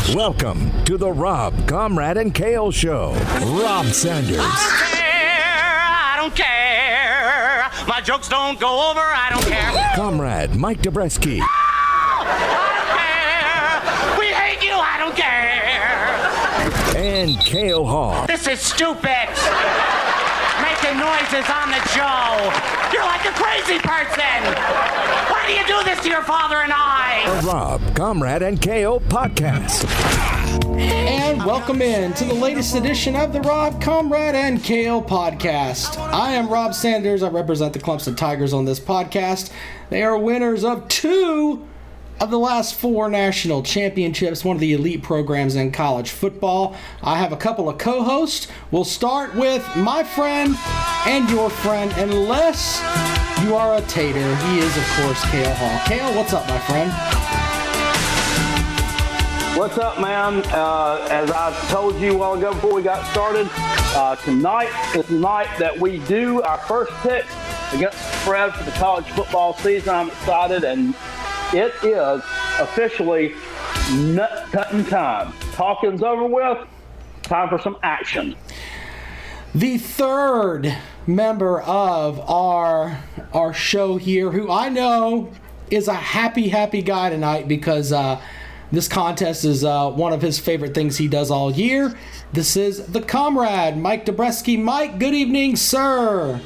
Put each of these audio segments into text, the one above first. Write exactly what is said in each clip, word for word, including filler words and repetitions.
Welcome to the Rob, Comrade, and Kale Show. Rob Sanders. I don't care. I don't care. My jokes don't go over. I don't care. Comrade Mike Dobreski. No! I don't care. We hate you. I don't care. And Kale Hall. This is stupid. Making noises on the show. You're like a crazy person. Why do you do this to your father and I? The Rob, Comrade, and Kale podcast. And welcome in to the latest edition of the Rob, Comrade, and Kale podcast. I am Rob Sanders. I represent the Clemson Tigers on this podcast. They are winners of two of the last four national championships, one of the elite programs in college football. I have a couple of co-hosts. We'll start with my friend and your friend, unless you are a tater. He is, of course, Kale Hall. Kale, what's up, my friend? What's up, man? Uh, as I told you a while ago before we got started, uh, tonight is the night that we do our first pick against the spread for the college football season. I'm excited, and it is officially nut-cutting time. Talking's over with. Time for some action. The third member of our our show here, who I know is a happy, happy guy tonight because uh, this contest is uh, one of his favorite things he does all year. This is the Comrade, Mike Dobreski. Mike, good evening, sir.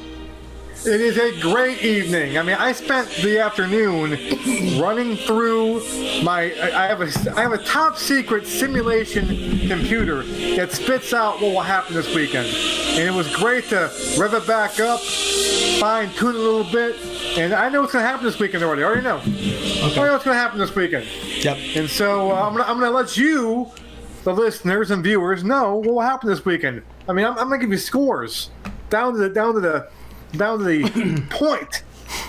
It is a great evening. I mean, I spent the afternoon running through my. I have a. I have a top secret simulation computer that spits out what will happen this weekend, and it was great to rev it back up, fine tune it a little bit, and I know what's going to happen this weekend already. I already know. Okay. I know what's going to happen this weekend. Yep. And so uh, I'm gonna. I'm gonna let you, the listeners and viewers, know what will happen this weekend. I mean, I'm, I'm gonna give you scores down to the down to the. down to the point.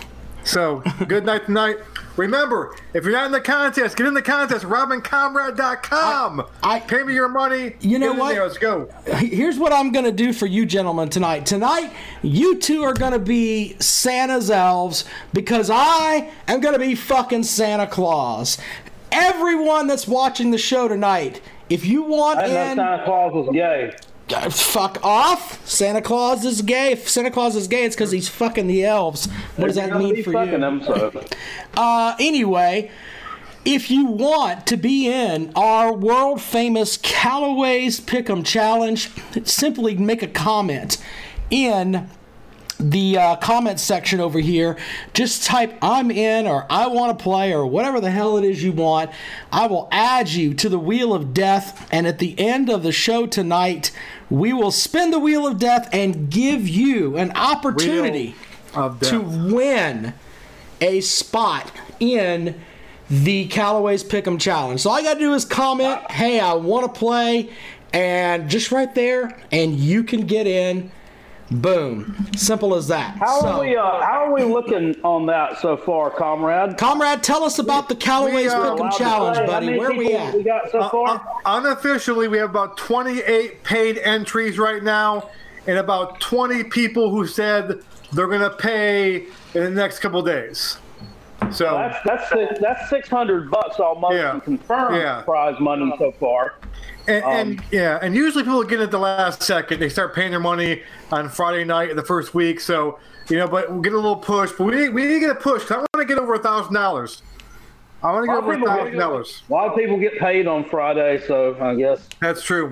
So, good night tonight. Remember, if you're not in the contest, get in the contest. robin comrade dot com. I, I, Pay me your money. You know what? There. Let's go. Here's what I'm going to do for you gentlemen tonight. Tonight, you two are going to be Santa's elves because I am going to be fucking Santa Claus. Everyone that's watching the show tonight, if you want I in... know Santa Claus was gay. Fuck off. Santa Claus is gay. If Santa Claus is gay, it's because he's fucking the elves. What does that mean for you? Them, so. Uh, anyway, if you want to be in our world famous Callaway's Pick'em Challenge, simply make a comment in the uh, comment section over here. Just type I'm in or I want to play or whatever the hell it is you want. I will add you to the Wheel of Death, and at the end of the show tonight, we will spin the Wheel of Death and give you an opportunity to win a spot in the Callaway's Pick'em Challenge. So all you got to do is comment, hey, I want to play, and just right there, and you can get in. Boom. Simple as that. How so, are we? Uh, how are we looking on that so far, comrade? Comrade, tell us about the Callaway's Pick'em Challenge, buddy. Where are we at? We got so far? Uh, uh, unofficially, we have about twenty-eight paid entries right now, and about twenty people who said they're going to pay in the next couple of days. So that's that's six, that's six hundred bucks almost yeah, in confirmed yeah. prize money so far. And, um, and yeah, and usually people get it at the last second. They start paying their money on Friday night of the first week. So you know, but we'll get a little push. But we need, we need to get a push. 'Cause I want to get over a thousand dollars. I want to get over a thousand dollars. A lot of people get paid on Friday, so I guess that's true.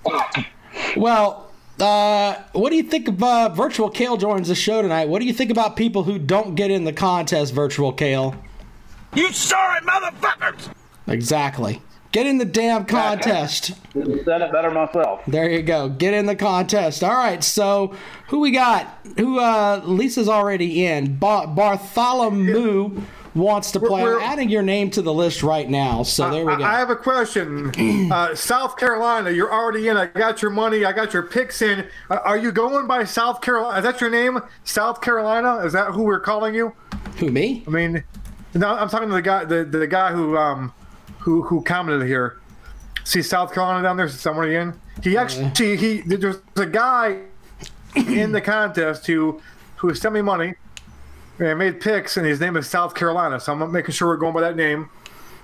Well, uh, what do you think of uh, Virtual Kale joins the show tonight? What do you think about people who don't get in the contest, Virtual Kale? You sorry motherfuckers! Exactly. Get in the damn contest. Said it better myself. There you go. Get in the contest. All right, so who we got? Who uh, Lisa's already in. Bar- Bartholomew wants to play. We're, I'm adding your name to the list right now, so there we go. I have a question. uh, South Carolina, you're already in. I got your money. I got your picks in. Uh, are you going by South Carolina? Is that your name? South Carolina? Is that who we're calling you? Who, me? I mean, no, I'm talking to the guy, the, the guy who um, who who commented here. See South Carolina down there? Somebody in? He actually he there's a guy in the contest who who sent me money and made picks, and his name is South Carolina. So I'm making sure we're going by that name.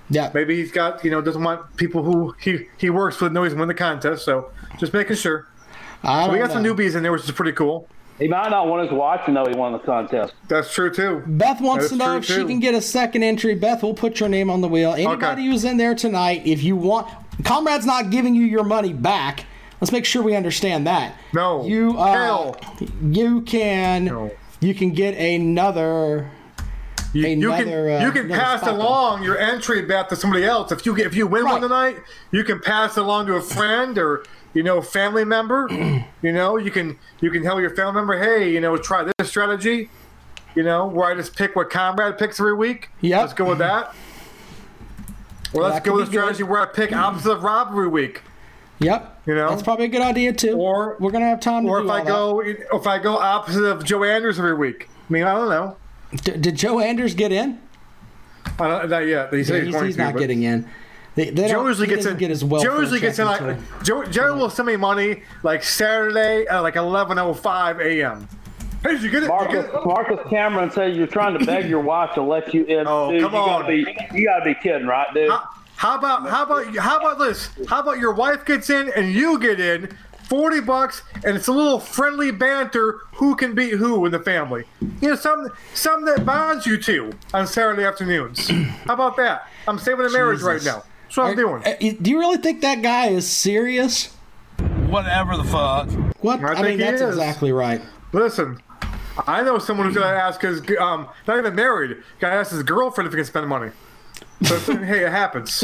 Yeah. Maybe he's got, you know, doesn't want people who he, he works with know he's win the contest. So just making sure. I So we don't got some know. newbies in there, which is pretty cool. He might not want us watching though. He won the contest. That's true too. Beth wants That to is know true, if she too. can get a second entry. Beth, we'll put your name on the wheel. Anybody Okay. who's in there tonight, if you want, Comrade's not giving you your money back. Let's make sure we understand that. No. You uh, Hell. you can No. you can get another. You, you can Another, uh, you can another pass spot along your entry bet to somebody else. If you get, if you win Right. one tonight, you can pass it along to a friend or you know family member. you know you can you can tell your family member, hey, you know try this strategy. You know where I just pick what Comrade picks every week. Yep. Let's go with that. Or let's That go could with a be good. strategy where I pick opposite of Rob every week. Yep. You know? That's probably a good idea too. Or- we're gonna have time to Or do if I all go if I go opposite of Joe Anders every week. I mean I don't know. that. D- did Joe Anders get in? I don't, not yet. He said Yeah, he's, he's going he's to, not but- getting in. They, they Joe don't- usually he gets doesn't in. Get his welfare Joe usually check gets in until- like Joe. Joe will send me money like Saturday at like eleven oh five a.m. Hey, did you get it? Did you Marcus, get it? Marcus Cameron said you're trying to beg your wife to let you in. Oh, dude, come you on. Gotta be, you gotta be kidding, right, dude? How, how about how about how about this? How about your wife gets in and you get in? Forty bucks, and it's a little friendly banter. Who can beat who in the family? You know, something something that bonds you two on Saturday afternoons. How about that? I'm saving a marriage right Jesus. now. That's what I'm doing. Uh, Do you really think that guy is serious? Whatever the fuck. What? I I, think mean, he that's is. exactly right. Listen, I know someone who's gonna ask his um not even married, gonna ask his girlfriend if he can spend money. So hey, it happens.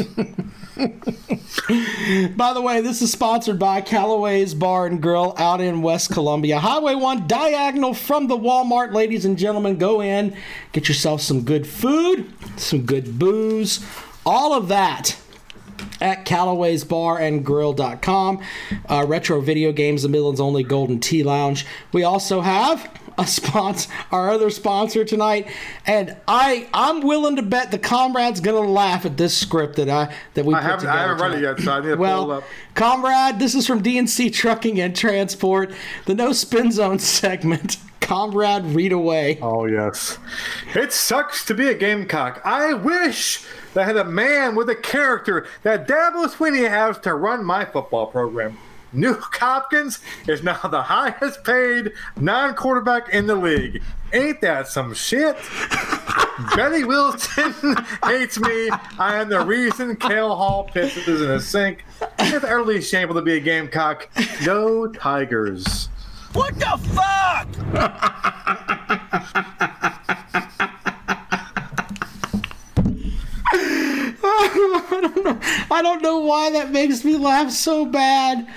By the way, this is sponsored by Callaway's Bar and Grill out in West Columbia. Highway one, diagonal from the Walmart. Ladies and gentlemen, go in, get yourself some good food, some good booze, all of that at Callaway's Bar and Grill dot com. Uh, retro video games, the Midland's only Golden Tea Lounge. We also have a sponsor, our other sponsor tonight, and I I'm willing to bet the Comrade's gonna laugh at this script that I that we I put haven't together. I haven't read it tonight. yet, so I need to Well, pull it up. Comrade, this is from D N C Trucking and Transport, the No Spin Zone segment. Comrade, read away. Oh yes. It sucks to be a Gamecock. I wish that I had a man with a character that Dabo Swinney has to run my football program. Nuke Hopkins is now the highest paid non-quarterback in the league. Ain't that some shit? Betty Wilson hates me. I am the reason Kale Hall pisses in a sink. It's utterly shameful to be a Gamecock. Go Tigers. What the fuck? I don't know why that makes me laugh so bad.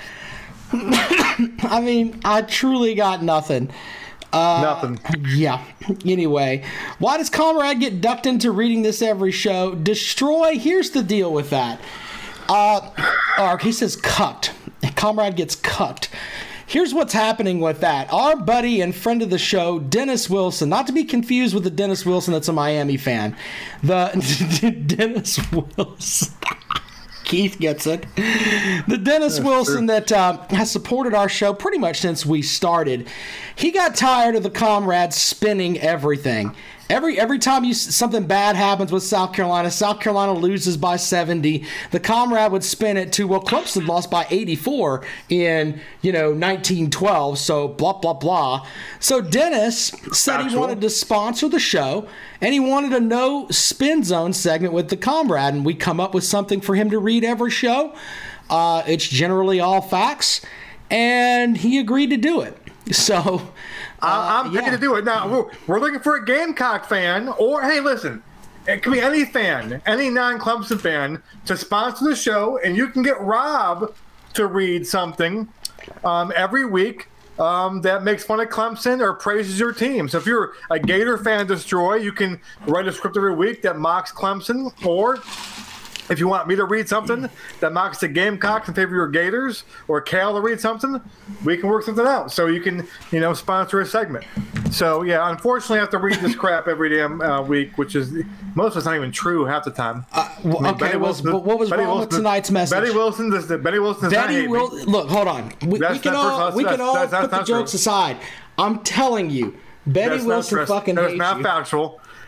I mean, I truly got nothing. Nothing. Yeah. Anyway, why does Comrade get ducked into reading this every show? Destroy. Here's the deal with that. Uh, or he says cucked. Comrade gets cucked. Here's what's happening with that. Our buddy and friend of the show, Dennis Wilson, not to be confused with the Dennis Wilson that's a Miami fan. The Dennis Wilson. Keith gets it. The Dennis Wilson that uh, has supported our show pretty much since we started. He got tired of the Comrades spinning everything. Every every time you something bad happens with South Carolina, South Carolina loses by seventy. The Comrade would spin it to, well, Clemson lost by eighty-four in, you know, nineteen twelve. So blah blah blah. So Dennis said he Factual. wanted to sponsor the show, and he wanted a no spin zone segment with the Comrade, and we come up with something for him to read every show. Uh, it's generally all facts, and he agreed to do it. So. I- I'm yeah. picking to do it. Now, we're, we're looking for a Gamecock fan, or, hey, listen, it can be any fan, any non-Clemson fan, to sponsor the show, and you can get Rob to read something um, every week um, that makes fun of Clemson or praises your team. So if you're a Gator fan, Destroy, you can write a script every week that mocks Clemson, or if you want me to read something that mocks the Gamecocks in favor of your Gators, or Cal to read something, we can work something out. So you can, you know, sponsor a segment. So, yeah, unfortunately, I have to read this crap every damn uh, week, which is, most of it's not even true half the time. Uh, well, I mean, okay, Betty was, Wilson- what was Betty wrong Wilson- with tonight's message? Betty Wilson does the Betty Wilson does not Betty hate will me. look. Hold on. We, we That's can not- all that's- we can that's- all that's- put that's the not jokes true. aside. I'm telling you, Betty That's not Wilson true. fucking That is hates not you. factual.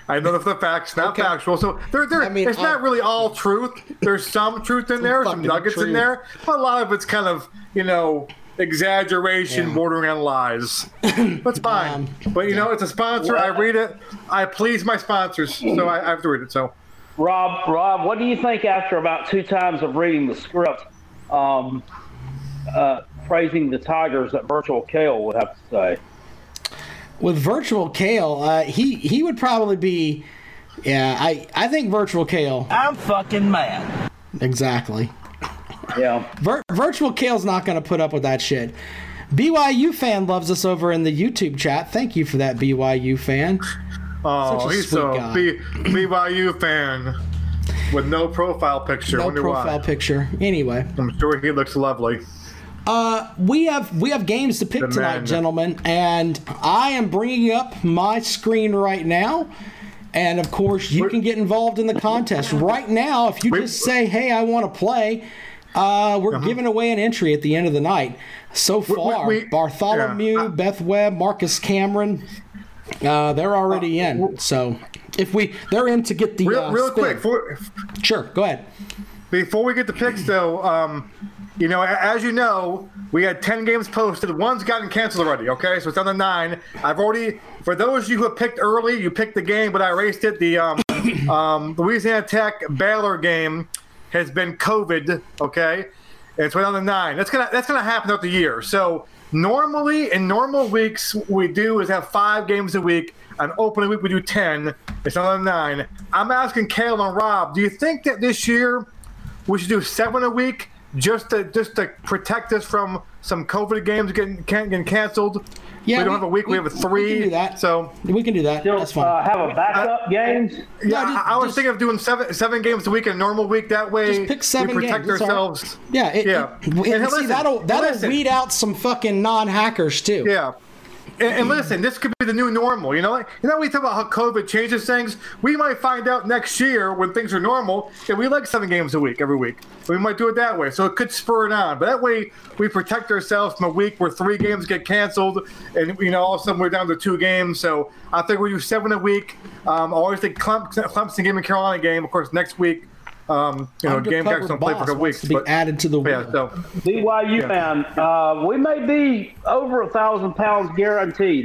I know the facts, not Okay. factual. So there, there, I mean, it's not I- really all truth. There's some truth in there, some fucking nuggets in truth. there, but a lot of it's kind of, you know, exaggeration, Yeah. bordering on lies. That's fine. Um, but you know, it's a sponsor. I read it. I please my sponsors, so I, I have to read it. So, Rob, Rob, what do you think after about two times of reading the script, um, uh, praising the Tigers that Virtual Kale would have to say? With Virtual Kale, uh, he he would probably be. Yeah, I I think Virtual Kale. I'm fucking mad. Exactly. Yeah. Vir- Virtual Kale's not going to put up with that shit. B Y U fan loves us over in the YouTube chat. Thank you for that, B Y U fan. oh, Such a he's sweet a guy. B, BYU fan with no profile picture. No Wonder profile why. picture. Anyway, I'm sure he looks lovely. we have we have games to pick The tonight, man. gentlemen, and I am bringing up my screen right now. And of course, you can get involved in the contest right now. If you We- just say, "Hey, I want to play," uh, we're giving away an entry at the end of the night. So far, we- Bartholomew, yeah, I- Beth Webb, Marcus Cameron, uh, they're already in. So if we, they're in to get the Real, uh, real spin. quick, for, Sure, go ahead. before we get the picks, though, um, you know, a- as you know, we had ten games posted. One's gotten canceled already, okay? So it's down to nine. I've already, for those of you who have picked early, you picked the game, but I erased it. The um, um, Louisiana Tech Baylor game has been COVID, okay? And it's down to nine. That's gonna that's gonna happen throughout the year. So normally, in normal weeks, what we do is have five games a week. An opening week, we do ten. It's down to nine. I'm asking Kale and Rob, do you think that this year we should do seven a week just to just to protect us from some COVID games getting can, getting canceled? Yeah, we don't we- have a week. We, we- have a we three. can do that. So We can do that. Still That's fine. uh, have a backup games? yeah, just- I, I was just- thinking of doing seven seven games a week in a normal week. That way, Just pick seven we protect games. It's all right. ourselves. Yeah, it, yeah. It, and And see, listen, that'll that'll listen. weed out some fucking non-hackers too. Yeah. And, and listen, this could be the new normal. You know, you know, we talk about how COVID changes things. We might find out next year when things are normal that we like seven games a week every week. We might do it that way, so it could spur it on. But that way, we protect ourselves from a week where three games get canceled, and you know, all of a sudden we're down to two games. So I think we do seven a week. Um, always the Clemson, Clemson game and Carolina game. Of course, next week, um, you know, Undercover Gamecocks don't play for a Boss couple wants weeks. to be But added to the yeah, wheel. so. B Y U fan, uh, we may be over a thousand pounds guaranteed.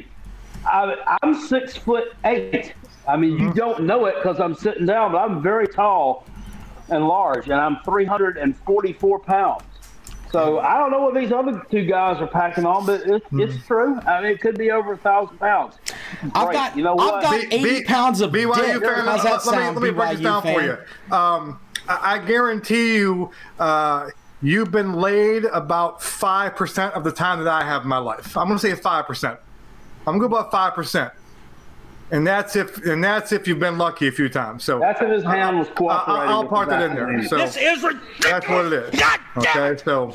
I, I'm six foot eight. I mean, you don't know it because I'm sitting down, but I'm very tall and large, and I'm three hundred forty-four pounds. So I don't know what these other two guys are packing on, but it, it's true. I mean, it could be over a thousand pounds. I've Great. got you know I've what? got B- eighty B- pounds of B Y U dick. fan, How's that let, me, sound, let me break this B Y U down fan? for you. Um, I, I guarantee you, uh, you've been laid about five percent of the time that I have in my life. I'm going to say five percent. I'm going to go about five percent. And that's if and that's if you've been lucky a few times. So That's if his hand was I, cooperating. I'll with part the that in there. vaccine. So This is ridiculous. that's what it is. God damn Okay, so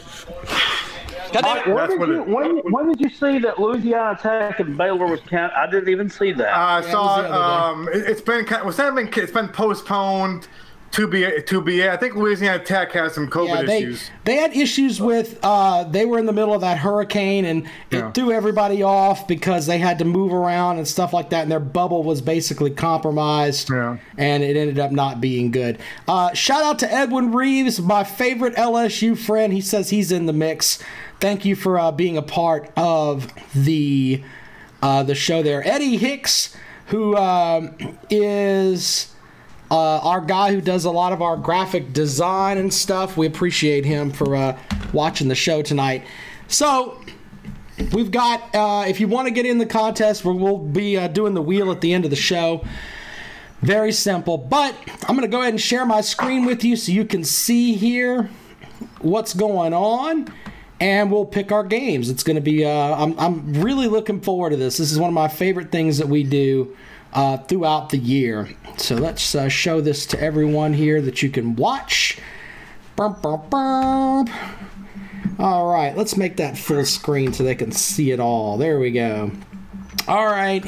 Mike, when, That's did what you, it- when, when did you see that Louisiana Tech and Baylor was count? I didn't even see that. I it saw was it. the other Um, it, it's been kind. Well, it's not been. It's been postponed to be to be. I think Louisiana Tech has some COVID Yeah, they issues. they had issues with. Uh, they were in the middle of that hurricane, and it Yeah. threw everybody off because they had to move around and stuff like that, and their bubble was basically compromised. Yeah. And it ended up not being good. Uh, shout out to Edwin Reeves, my favorite L S U friend. He says he's in the mix. Thank you for uh, being a part of the uh, the show there. Eddie Hicks, who um, is. Uh, our guy who does a lot of our graphic design and stuff. We appreciate him for uh, watching the show tonight. So, we've got, uh, if you want to get in the contest, we'll, we'll be uh, doing the wheel at the end of the show. Very simple. But I'm going to go ahead and share my screen with you so you can see here what's going on. And we'll pick our games. It's going to be, uh, I'm, I'm really looking forward to this. This is one of my favorite things that we do uh, throughout the year. So let's uh, show this to everyone here that you can watch. Bum, bum, bum. All right, let's make that full screen so they can see it all. There we go. All right,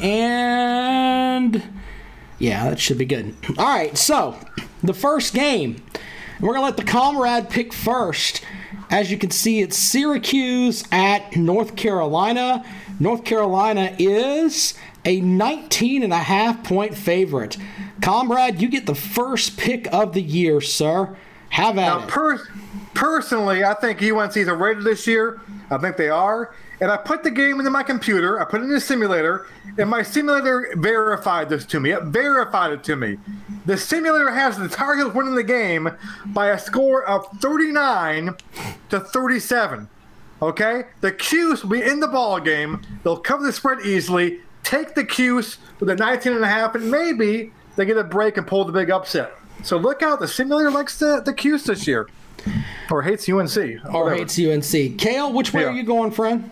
and yeah, that should be good. All right, so the first game, we're going to let the comrade pick first. As you can see, it's Syracuse at North Carolina. North Carolina is a nineteen and a half point favorite. Comrade, you get the first pick of the year, sir. Have at now, it. Per- personally, I think U N C is rated this year. I think they are. And I put the game into my computer. I put it in the simulator. And my simulator verified this to me. It verified it to me. The simulator has the Tar Heels winning the game by a score of thirty-nine to thirty-seven. Okay? The Cuse will be in the ball game. They'll cover the spread easily. Take the Cuse with a nineteen and a half, and maybe they get a break and pull the big upset. So look out. The simulator likes the, the Cuse this year. Or hates U N C. Or whatever. hates U N C. Kale, which way Yeah. are you going, friend?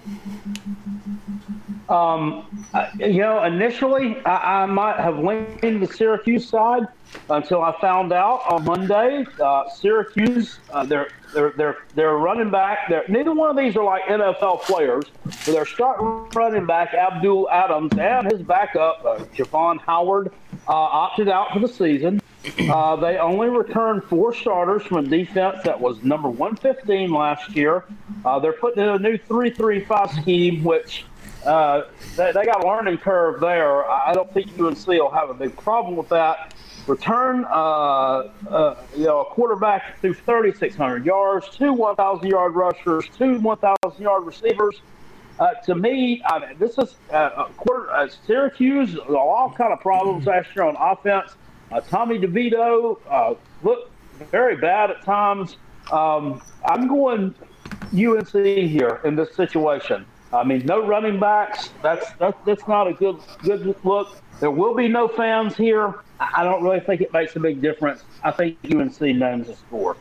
Um, I- you know, initially I, I might have leaned the Syracuse side until I found out on Monday. Uh, Syracuse, uh, they're they're they're they're running back. They're, neither one of these are like N F L players. But their starting running back Abdul Adams and his backup uh, Javon Howard uh, opted out for the season. Uh, they only returned four starters from a defense that was number one fifteen last year. Uh, they're putting in a new three three five scheme, which uh, they, they got a learning curve there. I don't think U N C will have a big problem with that. Return, uh, uh, you know, a quarterback through thirty-six hundred yards, two one thousand yard rushers, two one thousand yard receivers. Uh, to me, I mean, this is uh, a quarter. Uh, Syracuse, all kind of problems last year on offense. Uh, Tommy DeVito uh, looked very bad at times. Um, I'm going U N C here in this situation. I mean, no running backs. That's that's, that's not a good good look. There will be no fans here. I don't really think it makes a big difference. I think U N C names the score.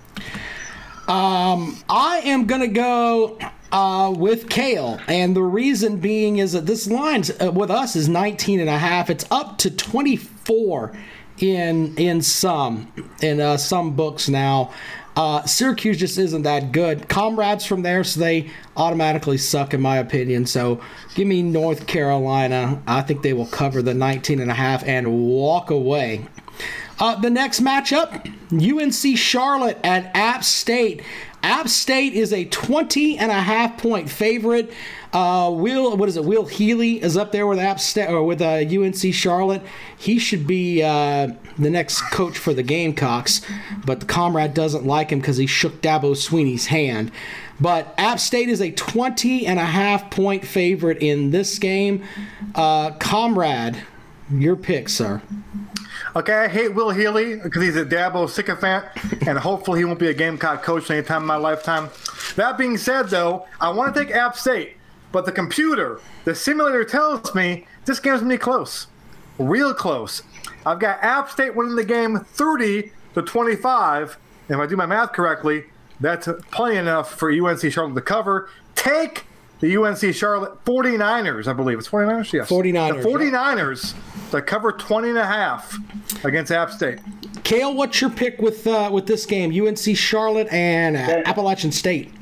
Um, I am going to go uh, with Kale, and the reason being is that this line uh, with us is nineteen and a half. It's up to twenty-four in in some in uh, some books now. Uh, Syracuse just isn't that good. Comrades from there, so they automatically suck in my opinion. So give me North Carolina. I think they will cover the nineteen and a half and walk away. Uh, the next matchup, U N C Charlotte at App State. App State is a twenty and a half point favorite. Uh, Will, what is it? Will Healy is up there with App State or with uh, U N C Charlotte. He should be uh, the next coach for the Gamecocks, but the Comrade doesn't like him because he shook Dabo Sweeney's hand. But App State is a twenty and a half point favorite in this game. Uh, Comrade, your pick, sir. Okay, I hate Will Healy because he's a Dabo sycophant, and hopefully he won't be a Gamecock coach anytime in my lifetime. That being said, though, I want to take App State, but the computer, the simulator tells me this game's going to be close, real close. I've got App State winning the game thirty to twenty-five, and if I do my math correctly, that's plenty enough for U N C Charlotte to cover. Take the U N C Charlotte forty-niners, I believe. It's forty-niners? Yes. forty-niners. The forty-niners to cover twenty and a half against App State. Kale, what's your pick with uh, with this game? U N C Charlotte and uh, Appalachian State.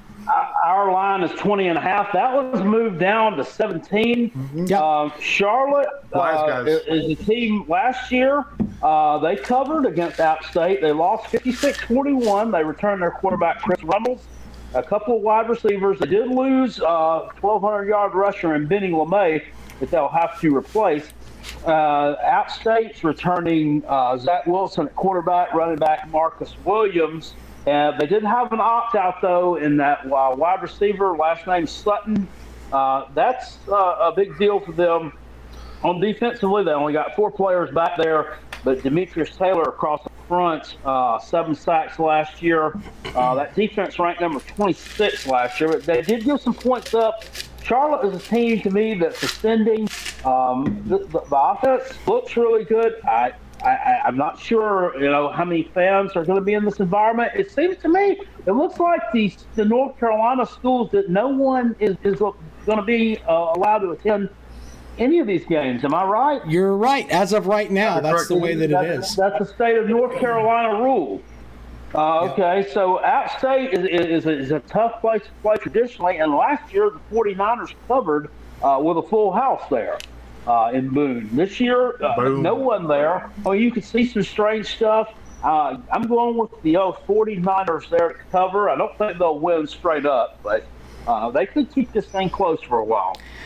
Our line is twenty and a half. That was moved down to seventeen. Yep. Uh, Charlotte uh, is a team last year. Uh, they covered against App State. They lost fifty-six forty-one. They returned their quarterback, Chris Reynolds, a couple of wide receivers. They did lose uh, twelve hundred yard rusher in Benny LeMay that they'll have to replace. Uh, App State's returning uh, Zach Wilson at quarterback, running back Marcus Williams. Uh, they did have an opt-out, though, in that uh, wide receiver, last name Sutton. Uh, that's uh, a big deal for them. On defensively, they only got four players back there, but Demetrius Taylor across the front, uh, seven sacks last year. Uh, that defense ranked number twenty-six last year, but they did give some points up. Charlotte is a team, to me, that's ascending. Um, the, the, the offense looks really good. I I, I'm not sure, you know, how many fans are going to be in this environment. It seems to me, it looks like the, the North Carolina schools that no one is, is going to be uh, allowed to attend any of these games. Am I right? You're right. As of right now, that's the way that it that's, is. That's the state of North Carolina rule. Uh, okay, yeah. So App State is, is, is a tough place to play traditionally, and last year the forty-niners covered uh, with a full house there. Uh, in Boone. This year, uh, no one there. Oh, you can see some strange stuff. Uh, I'm going with the oh, forty-niners there to cover. I don't think they'll win straight up, but uh, they could keep this thing close for a while.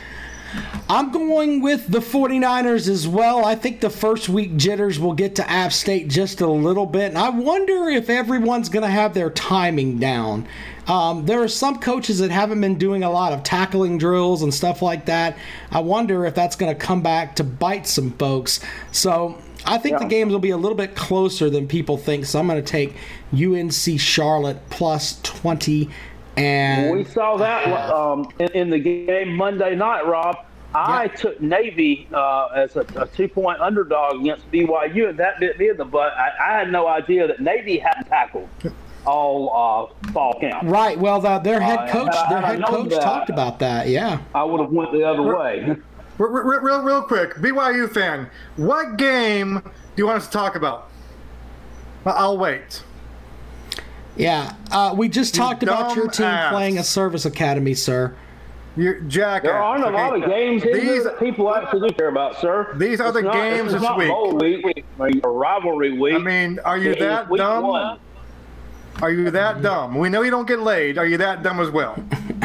I'm going with the 49ers as well. I think the first week jitters will get to App State just a little bit. And I wonder if everyone's going to have their timing down. Um, there are some coaches that haven't been doing a lot of tackling drills and stuff like that. I wonder if that's going to come back to bite some folks. So I think yeah. the games will be a little bit closer than people think. So I'm going to take U N C Charlotte plus twenty. And we saw that um, in, in the game Monday night, Rob. I yeah. took Navy uh, as a, a two-point underdog against B Y U, and that bit me in the butt. I, I had no idea that Navy hadn't tackled all uh, fall camp. Right. Well, the, their head coach, uh, their head coach that, talked about that. Yeah. I would have went the other way. Real, real, real quick, B Y U fan, what game do you want us to talk about? I'll wait. Yeah. Uh, we just you talked about your team ass. playing a service academy, sir. You're jackass. There aren't a okay? lot of games in these, here that people actually do care about, sir. These are the not, games this not week. Bowl week or rivalry week. I mean, are you It's that week dumb? One. Are you that dumb? We know you don't get laid. Are you that dumb as well?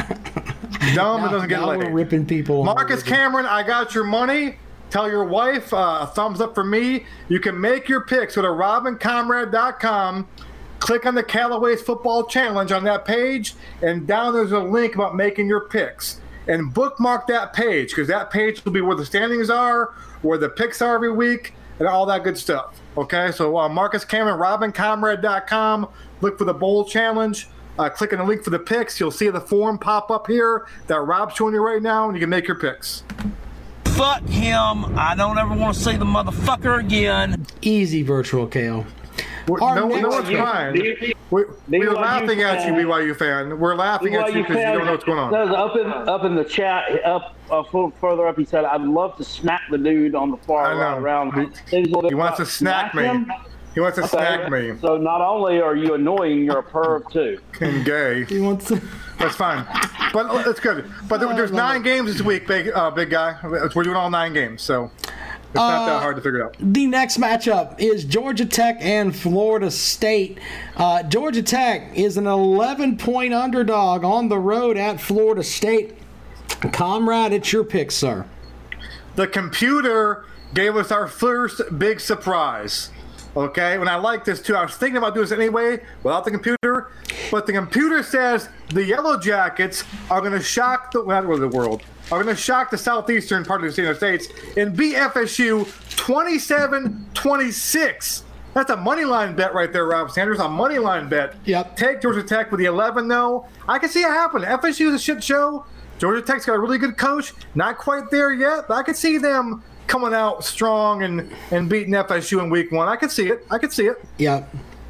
Dumb now, and doesn't get now laid. We're ripping people. Marcus Cameron, I got your money. Tell your wife uh, a thumbs up for me. You can make your picks. Go to robin comrade dot com. Click on the Callaway's Football Challenge on that page, and down there's a link about making your picks. And bookmark that page, because that page will be where the standings are, where the picks are every week, and all that good stuff. Okay, so uh, Marcus Cameron, robin comrade dot com. Look for the Bowl Challenge. Uh, click on the link for the picks. You'll see the form pop up here that Rob's showing you right now, and you can make your picks. Fuck him. I don't ever want to see the motherfucker again. Easy, Virtual Kale. We're, no, no one's crying. We, we're laughing at you, B Y U fan. We're laughing at you because you don't know what's going on. Says up in up in the chat, up uh, further up, he said, "I'd love to smack the dude on the far right around." He, he wants to snack me. Him? He wants to okay. snack me. So not only are you annoying, you're a perv too. And gay. He wants to. That's fine, but it's good. But there, there's nine games this week, big uh, big guy. We're doing all nine games, so. It's not that hard to figure out. Uh, the next matchup is Georgia Tech and Florida State. Uh, Georgia Tech is an eleven-point underdog on the road at Florida State. Comrade, it's your pick, sir. The computer gave us our first big surprise. Okay, and I like this too. I was thinking about doing this anyway without the computer, but the computer says the Yellow Jackets are going to shock the, well, not really the world, are going to shock the southeastern part of the United States and beat F S U twenty-seven twenty-six. That's a money line bet right there, Rob Sanders. A money line bet. Yep. Take Georgia Tech with the eleven, though. I can see it happen. F S U is a shit show. Georgia Tech's got a really good coach. Not quite there yet, but I can see them coming out strong and, and beating F S U in week one. I could see it. I could see it. Yeah.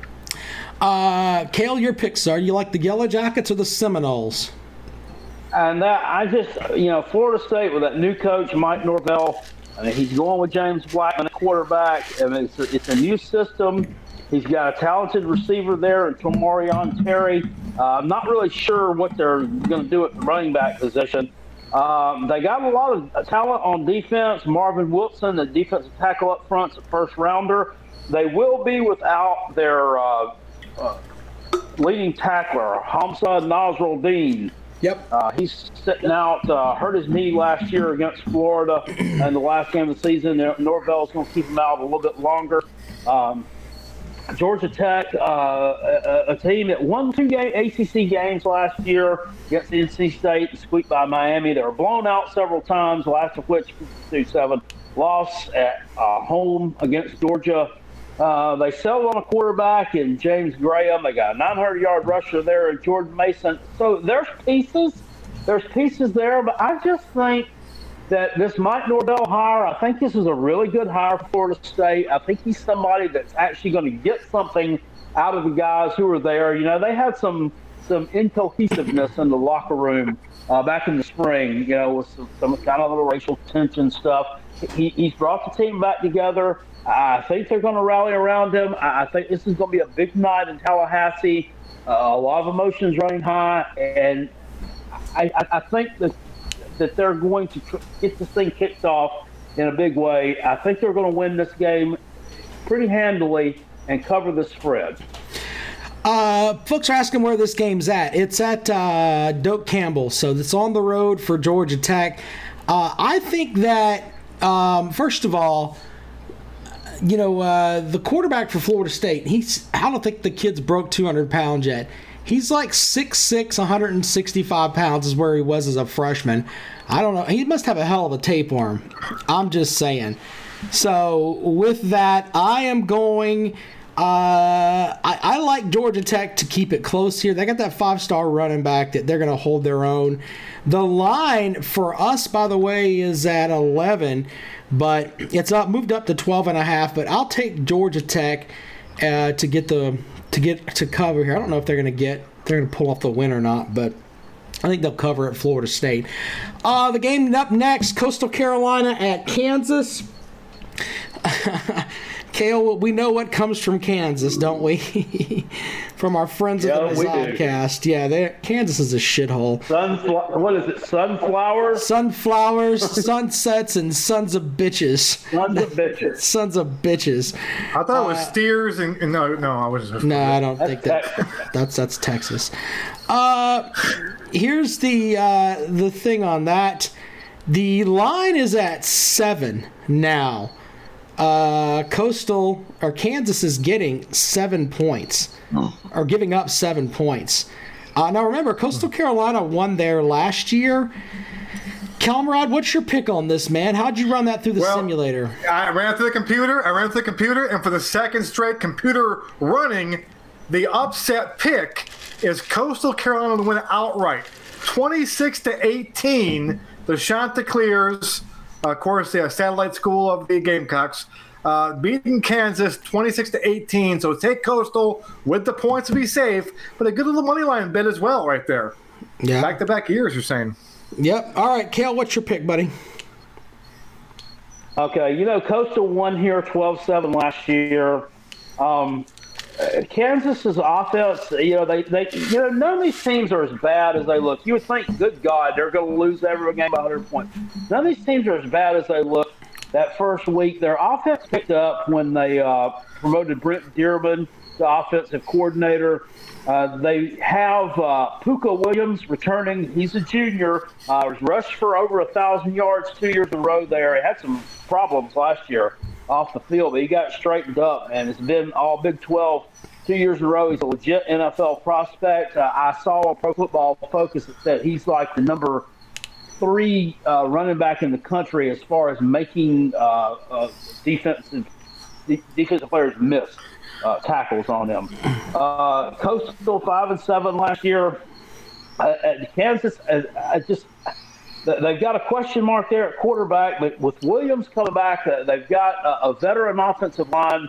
Uh, Kale, your pick, sir. You like the Yellow Jackets or the Seminoles? And that, I just, you know, Florida State with that new coach, Mike Norvell, I mean, he's going with James Blackman, quarterback. I mean, it's a, it's a new system. He's got a talented receiver there in Tomarion Terry. Uh, I'm not really sure what they're going to do at the running back position. Um, they got a lot of talent on defense. Marvin Wilson, the defensive tackle up front, is a first rounder. They will be without their uh, uh, leading tackler, Hamza Nasruddin. Yep. Uh, he's sitting out, uh, hurt his knee last year against Florida in the last game of the season. Norvell's going to keep him out a little bit longer. Um, Georgia Tech, uh, a, a team that won two game, A C C games last year against N C State and squeaked by Miami. They were blown out several times, last of which fifty-two seven loss at uh, home against Georgia. Uh, they settled on a quarterback in James Graham. They got a nine hundred yard rusher there in Jordan Mason. So there's pieces. There's pieces there, but I just think that this Mike Norvell hire, I think this is a really good hire for Florida State. I think he's somebody that's actually going to get something out of the guys who are there. You know, they had some some incohesiveness in the locker room uh, back in the spring, you know, with some, some kind of little racial tension stuff. He, he's brought the team back together. I think they're going to rally around him. I think this is going to be a big night in Tallahassee. Uh, a lot of emotions running high, and I, I, I think that that they're going to tr- get this thing kicked off in a big way. I think they're going to win this game pretty handily and cover the spread. Uh, folks are asking where this game's at. It's at uh, Doak Campbell, so it's on the road for Georgia Tech. Uh, I think that, um, first of all, you know, uh, the quarterback for Florida State, he's, I don't think the kid's broke two hundred pounds yet. He's like six six, one hundred sixty-five pounds is where he was as a freshman. I don't know. He must have a hell of a tapeworm. I'm just saying. So with that, I am going... Uh, I, I like Georgia Tech to keep it close here. They got that five-star running back that they're going to hold their own. The line for us, by the way, is at eleven, but it's up moved up to twelve and a half. But I'll take Georgia Tech uh, to get the to get to cover here. I don't know if they're going to get they're going to pull off the win or not, but I think they'll cover at Florida State. Uh, the game up next: Coastal Carolina at Kansas. Kale, we know what comes from Kansas, don't we? From our friends yeah, of the podcast. Yeah, Kansas is a shithole. Sunflower, what is it, sunflowers? Sunflowers, sunsets, and sons of bitches. Sons of bitches. Sons of bitches. I thought it was uh, steers and, and no, no, I wasn't. No, I don't that's think that. Texas. That's that's Texas. Uh, here's the uh, the thing on that. The line is at seven now. Uh, Coastal or Kansas is getting seven points, oh. or giving up seven points. Uh, now remember, Coastal Carolina won there last year. Calmarad, what's your pick on this, man? How'd you run that through the well, simulator? I ran through the computer. I ran through the computer, and for the second straight computer running, the upset pick is Coastal Carolina to win outright, twenty-six to eighteen. The Chanticleers. Of course, the satellite school of the Gamecocks, uh, beating Kansas twenty-six to eighteen. So take Coastal with the points to be safe, but a good little money line bet as well, right there. Yeah, back to back years, you're saying. Yep. All right, Kale, what's your pick, buddy? Okay, you know, Coastal won here twelve seven last year. Um, Kansas's offense, you know, they, they, you know, none of these teams are as bad as they look. You would think, good God, they're going to lose every game by one hundred points. None of these teams are as bad as they look. That first week, their offense picked up when they uh, promoted Brent Dearman to offensive coordinator. Uh, they have uh, Puka Williams returning. He's a junior. Uh, rushed for over one thousand yards two years in a row there. He had some problems last year off the field, but he got straightened up, and it's been all Big twelve two years in a row. He's a legit N F L prospect. Uh, I saw a Pro Football Focus that said he's like the number three uh, running back in the country as far as making uh, uh, defensive de- defensive players miss uh, tackles on him. Uh, Coastal five and seven last year. Uh, at Kansas, uh, I just. They've got a question mark there at quarterback, but with Williams coming back, uh, they've got a, a veteran offensive line.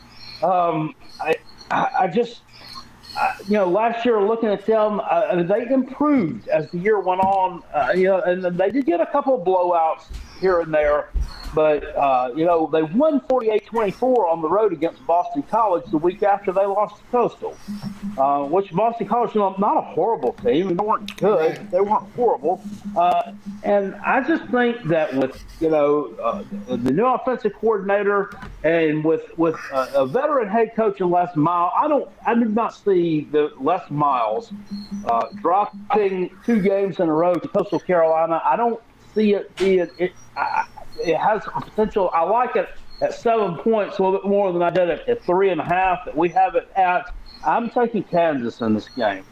Um, I, I, I just, I, you know, last year looking at them, uh, they improved as the year went on. Uh, you know, and they did get a couple of blowouts here and there, but uh, you know, they won forty-eight twenty-four on the road against Boston College the week after they lost to Coastal, uh, which Boston College, you know, not a horrible team. They weren't good. They weren't horrible. Uh, and I just think that with, you know, uh, the new offensive coordinator and with with uh, a veteran head coach in Les Miles, I don't, I did not see the Les Miles uh, dropping two games in a row to Coastal Carolina. I don't see it being it. I, it has potential. I like it at seven points, a little bit more than I did at, at three and a half that we have it at. I'm taking Kansas in this game.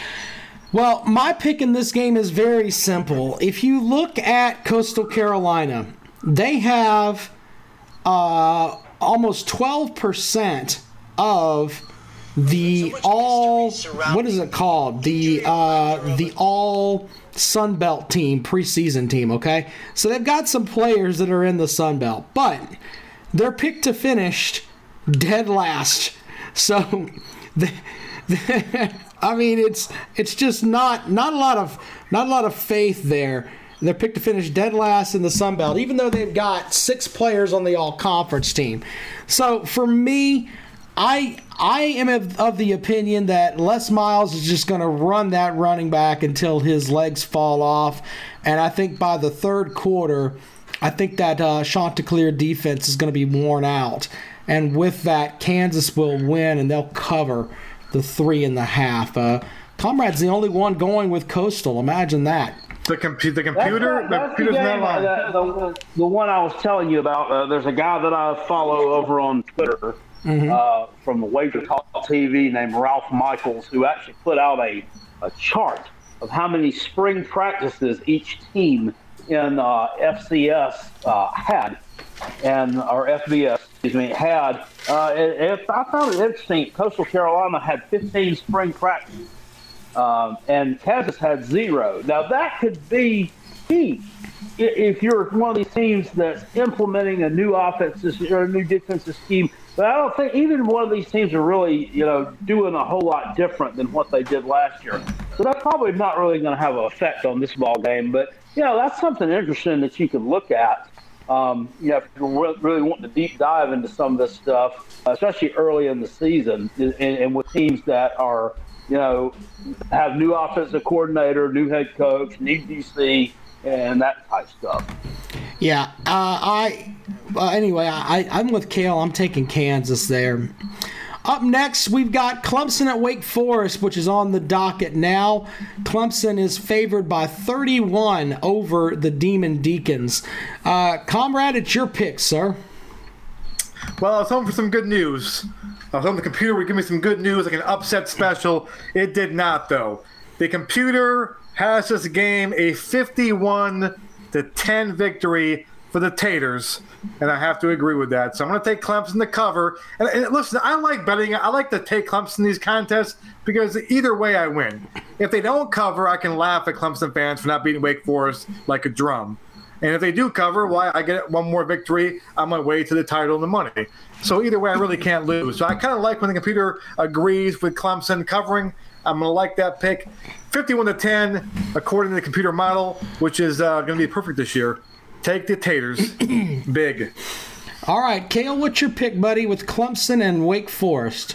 Well, my pick in this game is very simple. If you look at Coastal Carolina, they have uh, almost twelve percent of the all, what is it called? The uh, the all Sun Belt team, preseason team, okay? So they've got some players that are in the Sun Belt, but they're picked to finish dead last. So, the, the, I mean, it's it's just not not a lot of not a lot of faith there. They're picked to finish dead last in the Sun Belt, even though they've got six players on the all-conference team. So for me, I I am of, of the opinion that Les Miles is just going to run that running back until his legs fall off, and I think by the third quarter, I think that uh, Chanticleer defense is going to be worn out, and with that, Kansas will win and they'll cover the three and a half. Uh, Comrade's the only one going with Coastal. Imagine that. The, compu- the computer? That's, that's the computer's the, game, not uh, the, the one I was telling you about. Uh, there's a guy that I follow over on Twitter mm-hmm. uh, from the Wager Talk T V named Ralph Michaels, who actually put out a, a chart of how many spring practices each team in uh, F C S uh, had, and or F B S, excuse me, had. Uh, it, it, I found it interesting. Coastal Carolina had fifteen spring practices, um, and Kansas had zero. Now that could be key if you're one of these teams that's implementing a new offensive or a new defensive scheme. But I don't think either one of these teams are really, you know, doing a whole lot different than what they did last year. So that's probably not really going to have an effect on this ball game. But you know, that's something interesting that you can look at. Um, you know, if you really want to deep dive into some of this stuff, especially early in the season, and, and with teams that are, you know, have new offensive coordinator, new head coach, new D C, and that type of stuff. Yeah. Uh, I. Uh, anyway, I, I'm with Cale. I'm taking Kansas there. Up next, we've got Clemson at Wake Forest, which is on the docket now. Clemson is favored by thirty-one over the Demon Deacons. Uh, Comrade, it's your pick, sir. Well, I was hoping for some good news. I was hoping the computer would give me some good news, like an upset special. It did not, though. The computer has this game a fifty-one to ten victory for the Taters, and I have to agree with that. So I'm going to take Clemson to cover. And, and listen, I like betting. I like to take Clemson in these contests because either way I win. If they don't cover, I can laugh at Clemson fans for not beating Wake Forest like a drum. And if they do cover, well, I get one more victory on my way to the title and the money. So either way, I really can't lose. So I kind of like when the computer agrees with Clemson covering. I'm going to like that pick. fifty-one to ten, according to the computer model, which is uh, going to be perfect this year. Take the Taters. Big. All right, Cale, what's your pick, buddy, with Clemson and Wake Forest?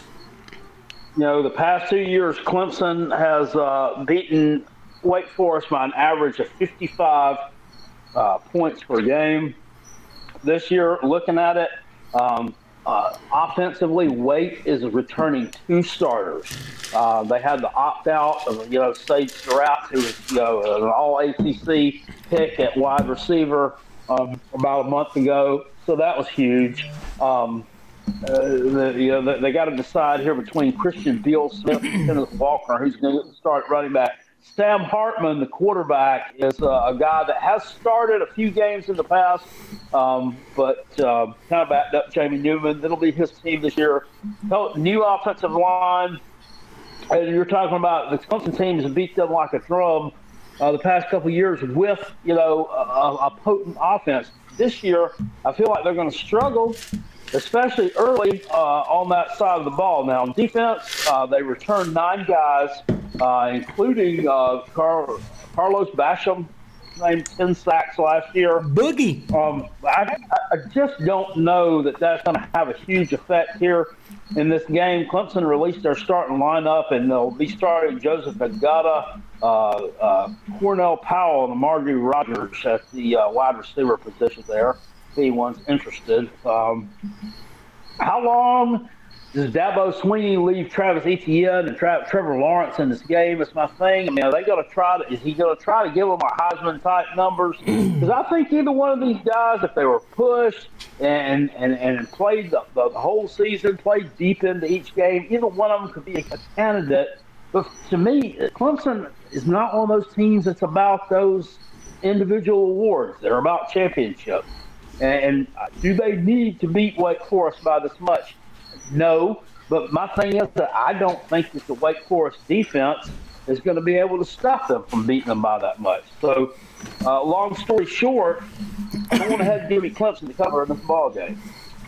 You know, the past two years, Clemson has uh, beaten Wake Forest by an average of fifty-five uh, points per game. This year, looking at it, um, uh, offensively, Wake is returning two starters. Uh, they had the opt-out of, you know, Sage Surratt, who was, you know, an all-A C C pick at wide receiver um, about a month ago. So that was huge. Um, uh, the, you know, the, they got to decide here between Christian Beal-Smith and Kenneth Walker, who's going to start running back. Sam Hartman, the quarterback, is uh, a guy that has started a few games in the past, um, but uh, kind of backed up Jamie Newman. That'll be his team this year. New offensive line. And you're talking about the Clemson teams have beat them like a drum uh, the past couple of years with, you know, a, a potent offense. This year, I feel like they're going to struggle, especially early uh, on that side of the ball. Now, on defense, uh, they returned nine guys, uh, including uh, Car- Carlos Basham, named ten sacks last year. Boogie. Um, I, I just don't know that that's going to have a huge effect here in this game. Clemson released their starting lineup, and they'll be starting Joseph Agata, uh, uh, Cornell Powell, and Marjorie Rogers at the uh, wide receiver position there, if anyone's interested. Um, how long does Dabo Swinney leave Travis Etienne and Tra- Trevor Lawrence in this game? It's my thing. I mean, are they going to try to? Is he going to try to give them a Heisman type numbers? Because I think either one of these guys, if they were pushed and and and played the, the whole season, played deep into each game, either one of them could be a candidate. But to me, Clemson is not one of those teams that's about those individual awards. They're about championships. And, and do they need to beat Wake Forest by this much? No, but my thing is that I don't think that the Wake Forest defense is going to be able to stop them from beating them by that much. So, uh, long story short, I went ahead and give me Clemson to cover in this ball game.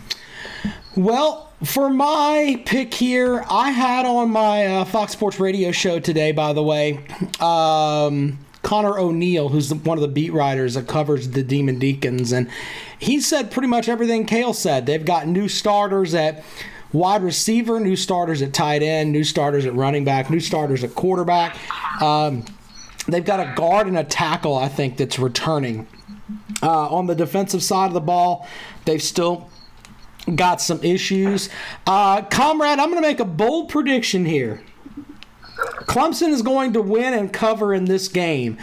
Well, for my pick here, I had on my uh, Fox Sports radio show today, by the way, um, Connor O'Neill, who's the, one of the beat writers that covers the Demon Deacons, and he said pretty much everything Cale said. They've got new starters at wide receiver, new starters at tight end, new starters at running back, new starters at quarterback. Um, they've got a guard and a tackle, I think, that's returning. Uh, on the defensive side of the ball, they've still got some issues. Uh, Comrade, I'm going to make a bold prediction here. Clemson is going to win and cover in this game.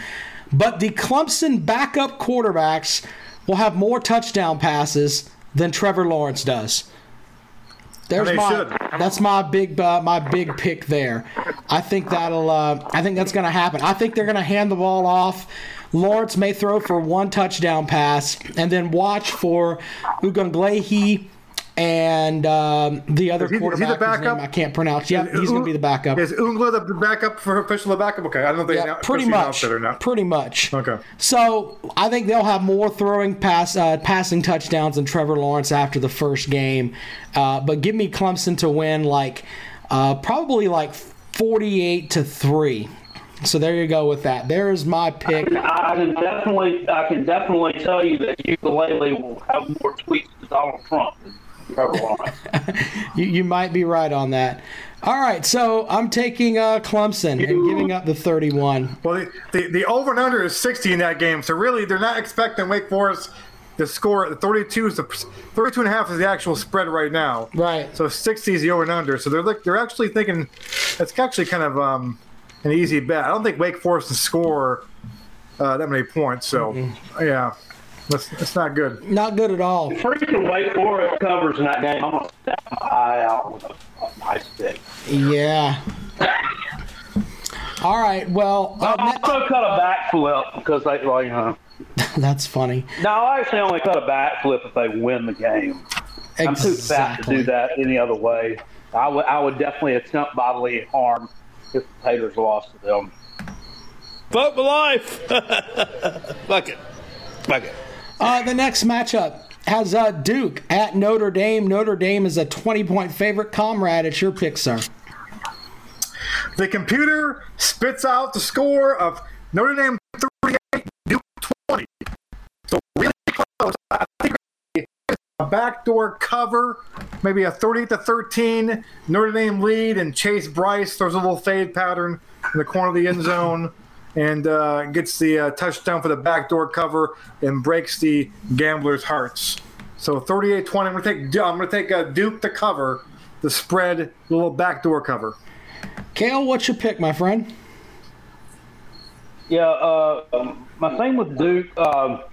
but the Clemson backup quarterbacks will have more touchdown passes than Trevor Lawrence does. There's they my should. that's my big uh, my big pick there. I think that'll uh, I think that's going to happen. I think they're going to hand the ball off. Lawrence may throw for one touchdown pass, and then watch for Ugunglaihi and um, the other Is he- is he the quarterback. whose backup? name I can't pronounce. Yeah, he's going to be the backup. Is Ungla the backup for official the backup? Okay, I don't know if they Yeah, annou- pretty officially announced much. it or not. Pretty much. Okay. So I think they'll have more throwing pass, uh, passing touchdowns than Trevor Lawrence after the first game. Uh, but give me Clemson to win like uh, probably like forty-eight to three. So there you go with that. There's my pick. I can definitely, I can definitely tell you that ukulele will have more tweets to Donald Trump than Trevor Lawrence. You, you might be right on that. All right, so I'm taking uh, Clemson and giving up the thirty-one. Well, the, the, the over and under is sixty in that game, so really they're not expecting Wake Forest to score. The thirty-two is the thirty-two and a half is the actual spread right now. Right. So sixty is the over and under. So they're like they're actually thinking it's actually kind of um, an easy bet. I don't think Wake Forest can score uh, that many points. So mm-hmm. yeah, that's it's not good. Not good at all. Freaking Wake Forest covers in that game. I'm gonna step my eye out with a, a nice stick. Yeah. All right. Well, uh, I also cut a backflip because they like. Uh, that's funny. no, I actually only cut a backflip if they win the game. Exactly. I'm too fat to do that any other way. I would I would definitely attempt bodily harm if the Taters lost to them. Vote for life. Fuck it. Fuck it. Uh, the next matchup has uh, Duke at Notre Dame. Notre Dame is a twenty-point favorite. Comrade, it's your pick, sir. The computer spits out the score of Notre Dame thirty-eight, Duke twenty. So really close. I think a backdoor cover, maybe a thirty to thirteen Notre Dame lead, and Chase Bryce throws a little fade pattern in the corner of the end zone and uh, gets the uh, touchdown for the backdoor cover and breaks the gamblers' hearts. So thirty-eight twenty. I'm going to take I'm going to take uh, Duke to cover the spread, the little backdoor cover. Kale, what's your pick, my friend? Yeah, uh, um, my thing with Duke, um,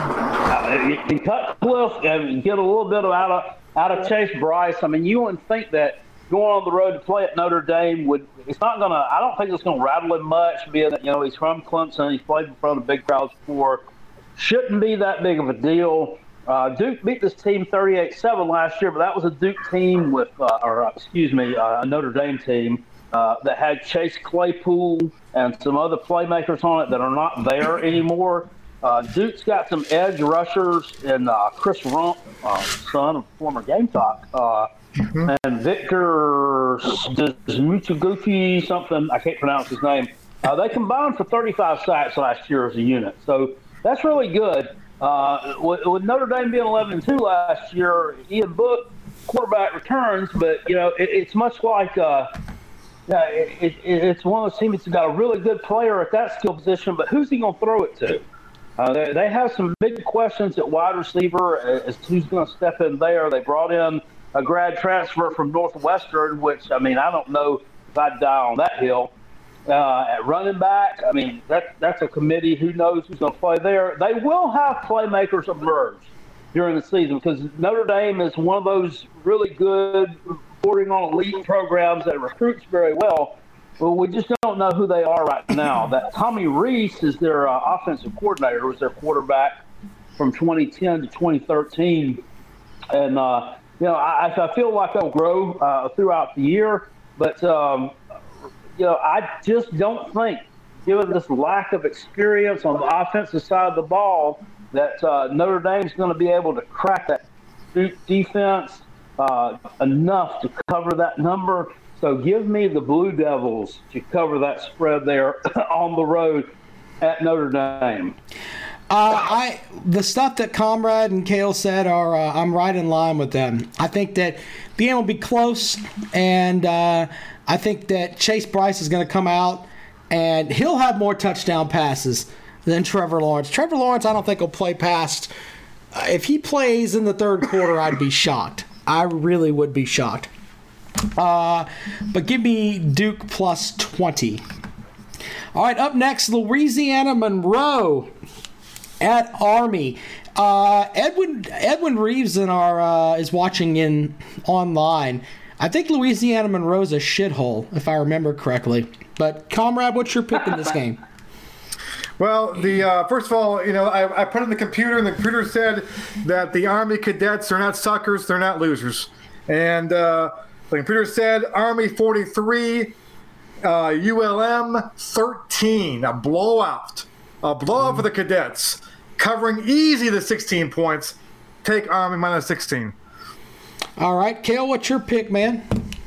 uh, you can cut Cliff and get a little bit of out of out of Chase Bryce. I mean, you wouldn't think that going on the road to play at Notre Dame would. It's not gonna. I don't think it's gonna rattle him much, being that you know he's from Clemson. He's played in front of big crowds before. Shouldn't be that big of a deal. Uh, Duke beat this team thirty-eight seven last year, but that was a Duke team with, uh, or uh, excuse me, uh, a Notre Dame team. Uh, that had Chase Claypool and some other playmakers on it that are not there anymore. Uh, Duke's got some edge rushers in uh, Chris Rump, uh, son of former Gamecock, uh, mm-hmm. and Victor Smuchaguchi, something, I can't pronounce his name. Uh, they combined for thirty-five sacks last year as a unit. So that's really good. Uh, with, with Notre Dame being eleven and two last year, Ian Book, quarterback returns, but, you know, it, it's much like uh, – Yeah, it, it, it's one of those teams that's got a really good player at that skill position, but who's he going to throw it to? Uh, they, they have some big questions at wide receiver as to who's going to step in there. They brought in a grad transfer from Northwestern, which, I mean, I don't know if I'd die on that hill. Uh, at running back, I mean, that, that's a committee. Who knows who's going to play there? They will have playmakers emerge during the season because Notre Dame is one of those really good bordering on elite programs that recruits very well. Well, we just don't know who they are right now. That Tommy Rees is their uh, offensive coordinator, was their quarterback from twenty ten to twenty thirteen. And, uh, you know, I, I feel like they'll grow uh, throughout the year. But, um, you know, I just don't think, given this lack of experience on the offensive side of the ball, that uh, Notre Dame's going to be able to crack that defense Uh, enough to cover that number. So give me the Blue Devils to cover that spread there on the road at Notre Dame. Uh, I the stuff that Comrade and Kale said are uh, I'm right in line with them. I think that the game will be close, and uh, I think that Chase Bryce is going to come out and he'll have more touchdown passes than Trevor Lawrence. Trevor Lawrence, I don't think will play past. Uh, if he plays in the third quarter, I'd be shocked. I really would be shocked. Uh, but give me Duke plus twenty. All right, up next, Louisiana Monroe at Army. Uh, Edwin Edwin Reeves in our uh, is watching in online. I think Louisiana Monroe's a shithole, if I remember correctly. But Comrade, what's your pick in this game? Well, the uh, first of all, you know, I, I put in the computer, and the computer said that the Army cadets are not suckers, they're not losers. And uh, the computer said Army forty-three, uh, U L M thirteen, a blowout. A blowout mm. for the cadets. Covering easy the sixteen points. Take Army minus sixteen. All right, Kale, what's your pick, man?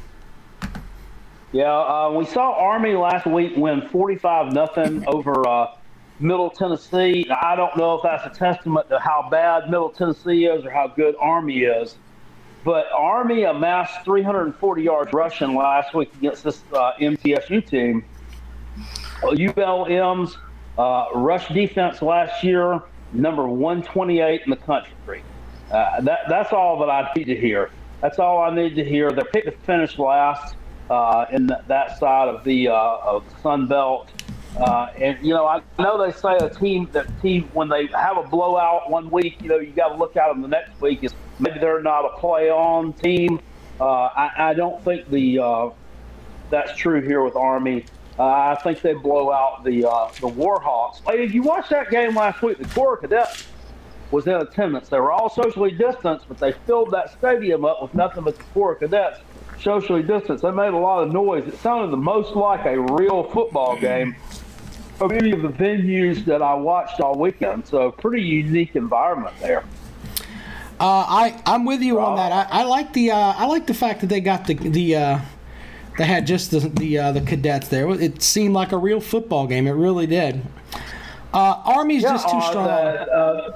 Yeah, uh, we saw Army last week win forty-five nothing over uh, Middle Tennessee. I don't know if that's a testament to how bad Middle Tennessee is or how good Army is. But Army amassed three hundred forty yards rushing last week against this uh, M T S U team. Well, U L M's uh, rush defense last year, number one twenty-eight in the country. Uh, that, that's all that I need to hear. That's all I need to hear. They're picked to finish last uh, in the, that side of the, uh, of the Sun Belt. Uh, and, you know, I know they say a team, that team, when they have a blowout one week, you know, you got to look at them the next week. Is maybe they're not a play-on team. Uh, I, I don't think the uh, that's true here with Army. Uh, I think they blow out the uh, the Warhawks. If you watched that game last week, the Corps Cadets was in attendance. They were all socially distanced, but they filled that stadium up with nothing but the Corps Cadets socially distanced. They made a lot of noise. It sounded the most like a real football game of any of the venues that I watched all weekend. So pretty unique environment there. Uh, I I'm with you on that. I, I like the uh, I like the fact that they got the the uh, they had just the the uh, the cadets there. It seemed like a real football game. It really did. Uh, Army's yeah, just too uh, strong. The, uh,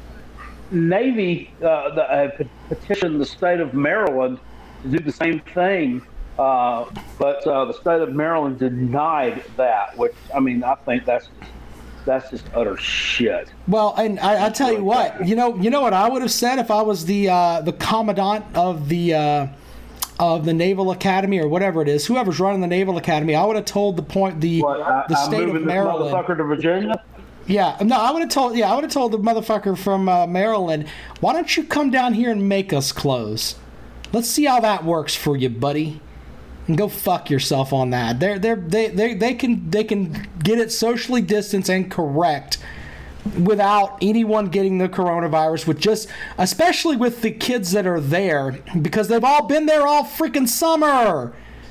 Navy uh, the, uh, petitioned the state of Maryland to do the same thing, uh, but uh, the state of Maryland denied that. Which I mean, I think that's that's just utter shit. Well, and I, I tell you what, you know, you know what I would have said if I was the uh, the commandant of the uh, of the Naval Academy or whatever it is, whoever's running the Naval Academy. I would have told the point the what, I, the I'm state of Maryland. This motherfucker to Virginia. Yeah, no, I would have told. Yeah, I would have told the motherfucker from uh, Maryland, why don't you come down here and make us close? Let's see how that works for you, buddy. And go fuck yourself on that. They're they're they they they can they can get it socially distanced and correct without anyone getting the coronavirus. With just especially with the kids that are there, because they've all been there all freaking summer.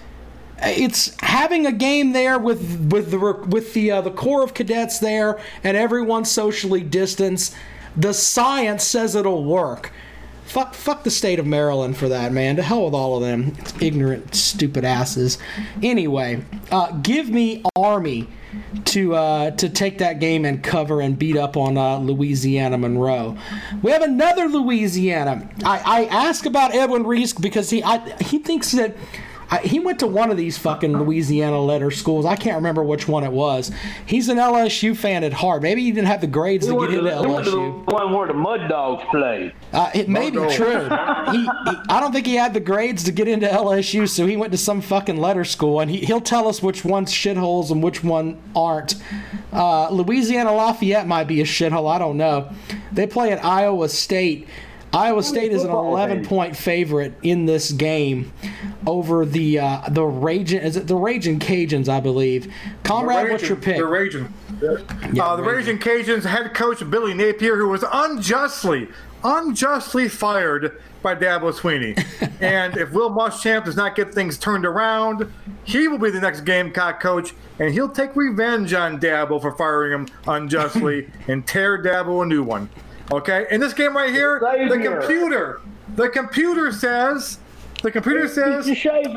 It's having a game there with with the with the uh, the Corps of Cadets there and everyone socially distanced. The science says it'll work. Fuck, fuck the state of Maryland for that, man. To hell with all of them. It's ignorant, stupid asses. Anyway, uh, give me Army to uh, to take that game and cover and beat up on uh, Louisiana Monroe. We have another Louisiana. I, I ask about Edwin Reese because he I, he thinks that. I, he went to one of these fucking Louisiana letter schools. I can't remember which one it was. He's an L S U fan at heart. Maybe he didn't have the grades he to get into to, L S U. The one where the Mud Dogs played. Uh, it may be true. he, he, I don't think he had the grades to get into L S U, so he went to some fucking letter school, and he, he'll tell us which one's shitholes and which one aren't. Uh, Louisiana Lafayette might be a shithole. I don't know. They play at Iowa State. Iowa State is an eleven-point favorite in this game over the uh, the Raging. Is it the Raging Cajuns? I believe. Comrade, what's your pick? The Raging. Yeah, uh, the Raging Cajuns head coach Billy Napier, who was unjustly, unjustly fired by Dabo Swinney. And if Will Muschamp does not get things turned around, he will be the next Gamecock coach, and he'll take revenge on Dabo for firing him unjustly and tear Dabo a new one. Okay, in this game right here, the computer, the computer says, the computer says,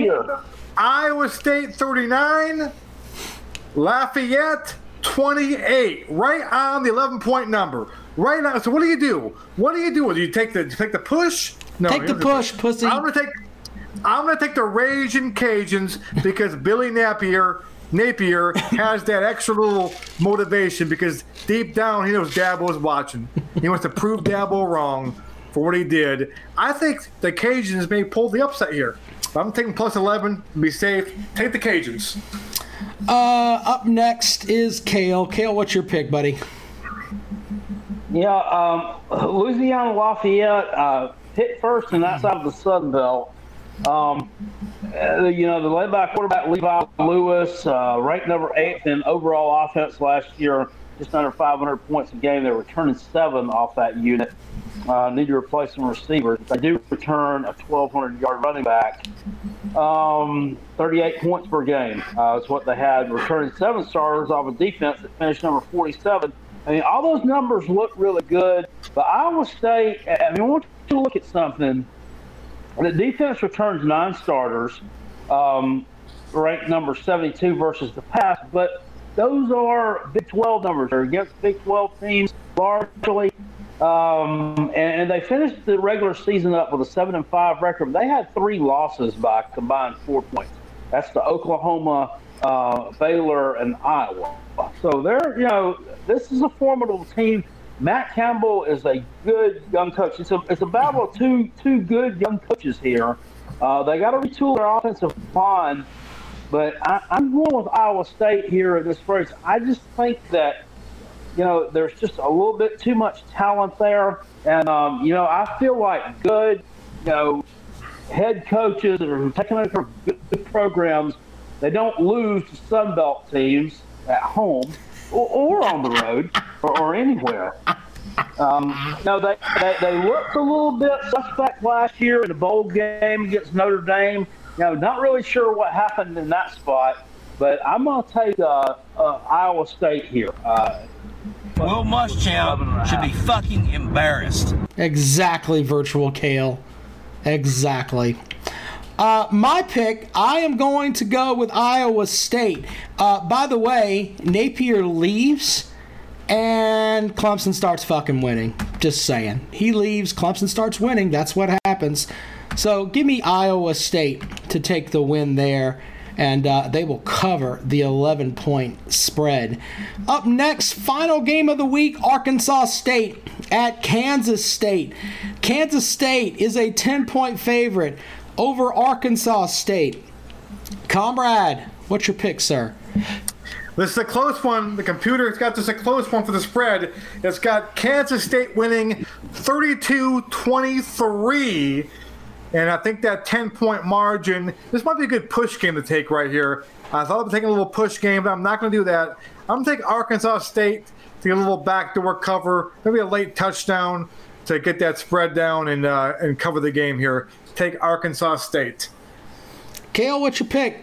Iowa State thirty-nine, Lafayette twenty-eight, right on the eleven-point number, right now. So what do you do? What do you do? Do you take the take the push? No, take the push, pussy. I'm gonna take, I'm gonna take the Raging Cajuns because Billy Napier. Napier has that extra little motivation because deep down he knows Dabo is watching. He wants to prove Dabo wrong for what he did. I think the Cajuns may pull the upset here. I'm taking plus eleven to be safe. Take the Cajuns. Uh, up next is Kale. Kale, what's your pick, buddy? Yeah, um, Louisiana Lafayette uh, hit first in that side of the Sun Belt. Um, uh, you know, the laid-back quarterback Levi Lewis, uh, ranked number eighth in overall offense last year, just under five hundred points a game. They're returning seven off that unit. Uh, need to replace some receivers. They do return a twelve hundred yard running back. Um, thirty-eight points per game uh, is what they had. Returning seven starters off a defense that finished number forty-seven. I mean, all those numbers look really good. But Iowa State, I mean, I want you to look at something. The defense returns nine starters, um, ranked number seventy-two versus the past. But those are Big twelve numbers. They're against Big twelve teams largely. Um, and, and they finished the regular season up with a seven and five record. They had three losses by combined four points. That's to Oklahoma, uh, Baylor, and Iowa. So they're, you know, this is a formidable team. Matt Campbell is a good young coach. It's a it's a battle of two two good young coaches here. Uh, they got to retool their offensive line, but I, I'm going with Iowa State here in this race. I just think that, you know, there's just a little bit too much talent there. And, um, you know, I feel like good, you know, head coaches that are taking over good programs, they don't lose to Sun Belt teams at home or, or on the road or, or anywhere. Um, you know, they, they, they looked a little bit suspect last year in the bowl game against Notre Dame. You know, not really sure what happened in that spot, but I'm going to take uh, uh, Iowa State here. Uh, Will Muschamp should be fucking embarrassed. Exactly, Virtual Kale. Exactly. Uh, my pick, I am going to go with Iowa State. Uh, by the way, Napier leaves and Clemson starts fucking winning. Just saying. He leaves, Clemson starts winning. That's what happens. So give me Iowa State to take the win there. And uh, they will cover the eleven-point spread. Up next, final game of the week, Arkansas State at Kansas State. Kansas State is a ten-point favorite over Arkansas State. Comrade, what's your pick, sir? This is a close one. The computer's got this a close one for the spread. It's got Kansas State winning thirty-two twenty-three. And I think that ten-point margin, this might be a good push game to take right here. I thought I'd take a little push game, but I'm not going to do that. I'm going to take Arkansas State to get a little backdoor cover, maybe a late touchdown to get that spread down and uh, and cover the game here. Take Arkansas State. Kale, what's your pick?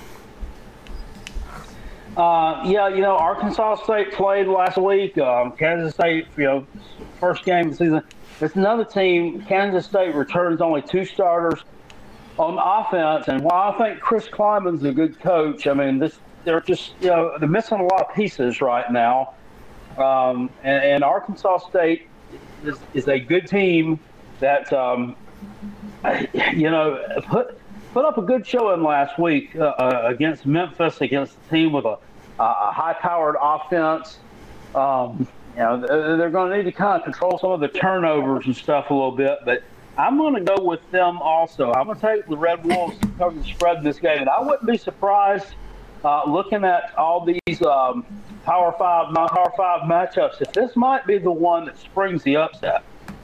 Uh, yeah, you know, Arkansas State played last week. Um, Kansas State, you know, first game of the season. It's another team. Kansas State returns only two starters on offense. And while I think Chris Kleiman's a good coach, I mean, this they're just, you know, they're missing a lot of pieces right now. Um, and, and Arkansas State is, is a good team that, um, you know, put put up a good showing last week uh, uh, against Memphis, against a team with a, a high-powered offense. Um You know, they're going to need to kind of control some of the turnovers and stuff a little bit, but I'm going to go with them also. I'm going to take the Red Wolves to cover the spread in this game, and I wouldn't be surprised uh, looking at all these um, Power Five, non-Power Five matchups if this might be the one that springs the upset.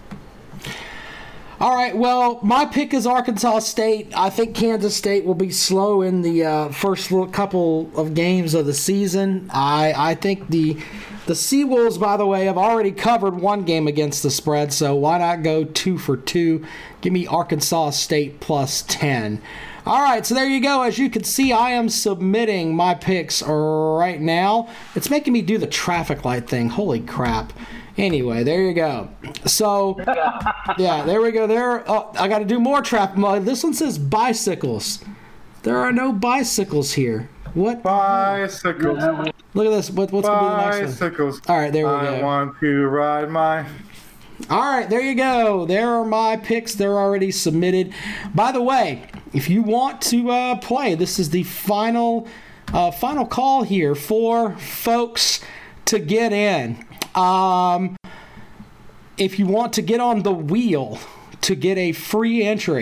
All right, well, my pick is Arkansas State. I think Kansas State will be slow in the uh, first little couple of games of the season. I, I think the the Seawolves, by the way, have already covered one game against the spread, so why not go two for two? Give me Arkansas State plus ten. All right, so there you go. As you can see, I am submitting my picks right now. It's making me do the traffic light thing. Holy crap. Anyway, there you go. So, yeah, there we go. There, oh, I got to do more traffic. This one says bicycles. There are no bicycles here. What? Bicycles. Look at this. What, what's going to be the next one? Bicycles. All right, there we I go. I want to ride my... All right, there you go. There are my picks. They're already submitted. By the way, if you want to uh, play, this is the final, uh, final call here for folks to get in. Um, if you want to get on the wheel to get a free entry,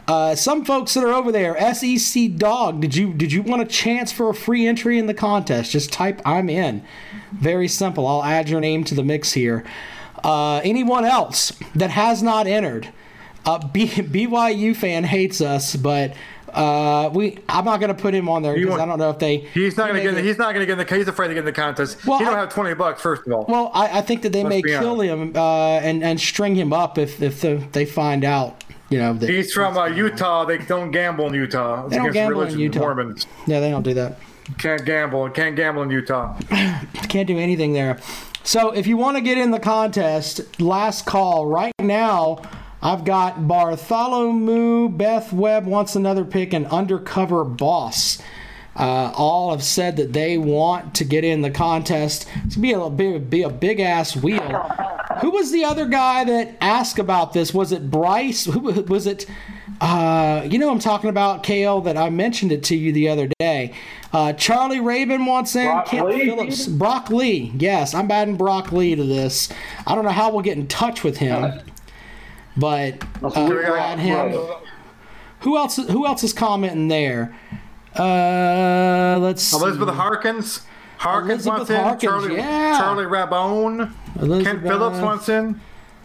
Uh, some folks that are over there, S E C Dog, did you did you want a chance for a free entry in the contest? Just type I'm in. Very simple. I'll add your name to the mix here. Uh, anyone else that has not entered, uh, B- BYU fan hates us, but uh, we I'm not going to put him on there because I don't know if they. He's not going to get. In the, he's not going to get in the. He's afraid to get in the contest. Well, he don't I, have twenty bucks. First of all. Well, I, I think that they Let's may kill honest. him uh, and and string him up if if the, they find out. You know, that he's from uh, Utah. They don't gamble in Utah. It's they don't against gamble religion, in Utah. Mormons. Yeah, they don't do that. Can't gamble. Can't gamble in Utah. Can't do anything there. So if you want to get in the contest, last call. Right now, I've got Bartholomew, Beth Webb wants another pick, and Undercover Boss. Uh, all have said that they want to get in the contest. It's going to be a, be a big-ass wheel. Who was the other guy that asked about this? Was it Bryce? Who was it? Uh, you know what I'm talking about, K L, that I mentioned it to you the other day. Uh, Charlie Rabin wants in. Brock Kent Lee? Phillips. Brock Lee. Yes, I'm adding Brock Lee to this. I don't know how we'll get in touch with him, but uh, we'll add him. Who else? Who else is commenting there? Uh, let's see. Elizabeth Harkins. Harkins Elizabeth wants in. Harkins, Charlie, yeah. Charlie Rabone. Elizabeth Kent Phillips wants in.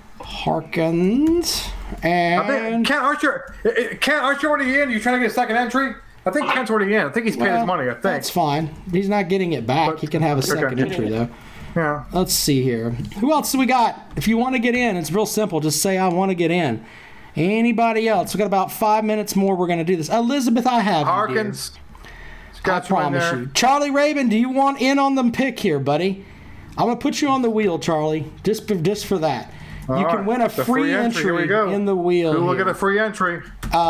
Harkins and I think Kent Archer. Kent Archer already in. You trying to get a second entry? I think Kent's already in. I think he's paid well, his money. I think that's fine. He's not getting it back. But- he can have a okay. second entry though. Yeah. Let's see here. Who else do we got? If you want to get in, it's real simple. Just say I want to get in. Anybody else? We got about five minutes more. We're going to do this. Elizabeth, I have Harkins. you, dear. Got I you in promise there. you. Charlie Rabin, do you want in on the pick here, buddy? I'm going to put you on the wheel, Charlie, just for, just for that. All you can right. win a The free, Here entry we go. in the wheel. Who will here. get a free entry?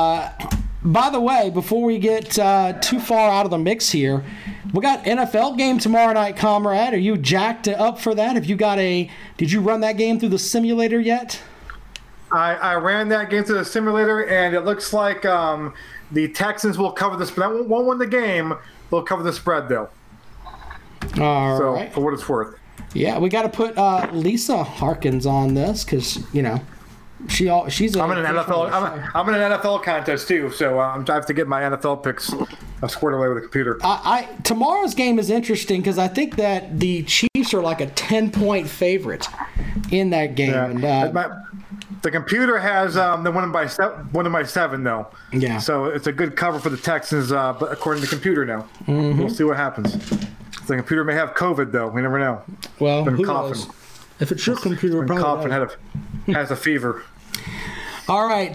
By the way, before we get uh, too far out of the mix here, we got N F L game tomorrow night, comrade. Are you jacked up for that? Have you got a? Did you run that game through the simulator yet? I, I ran that game through the simulator, and it looks like um, the Texans will cover the spread. Won't, won't win the game. They'll cover the spread, though. All So, right. for what it's worth. Yeah, we got to put uh, Lisa Harkins on this because you know she all she's. A, I'm in an N F L. I'm, a, I'm in an N F L contest too, so uh, I'm, I have to get my N F L picks uh, squared away with the computer. I, I tomorrow's game is interesting because I think that the Chiefs are like a ten point favorite in that game. Yeah. And, uh, My- the computer has um, the winning by seven, winning by seven though. Yeah. So it's a good cover for the Texans, uh, but according to the computer now, Mm-hmm. we'll see what happens. The computer may have COVID though. We never know. well, been who coughing. knows? If it's your computer, Been probably coughing, does. had a, has a fever. All right,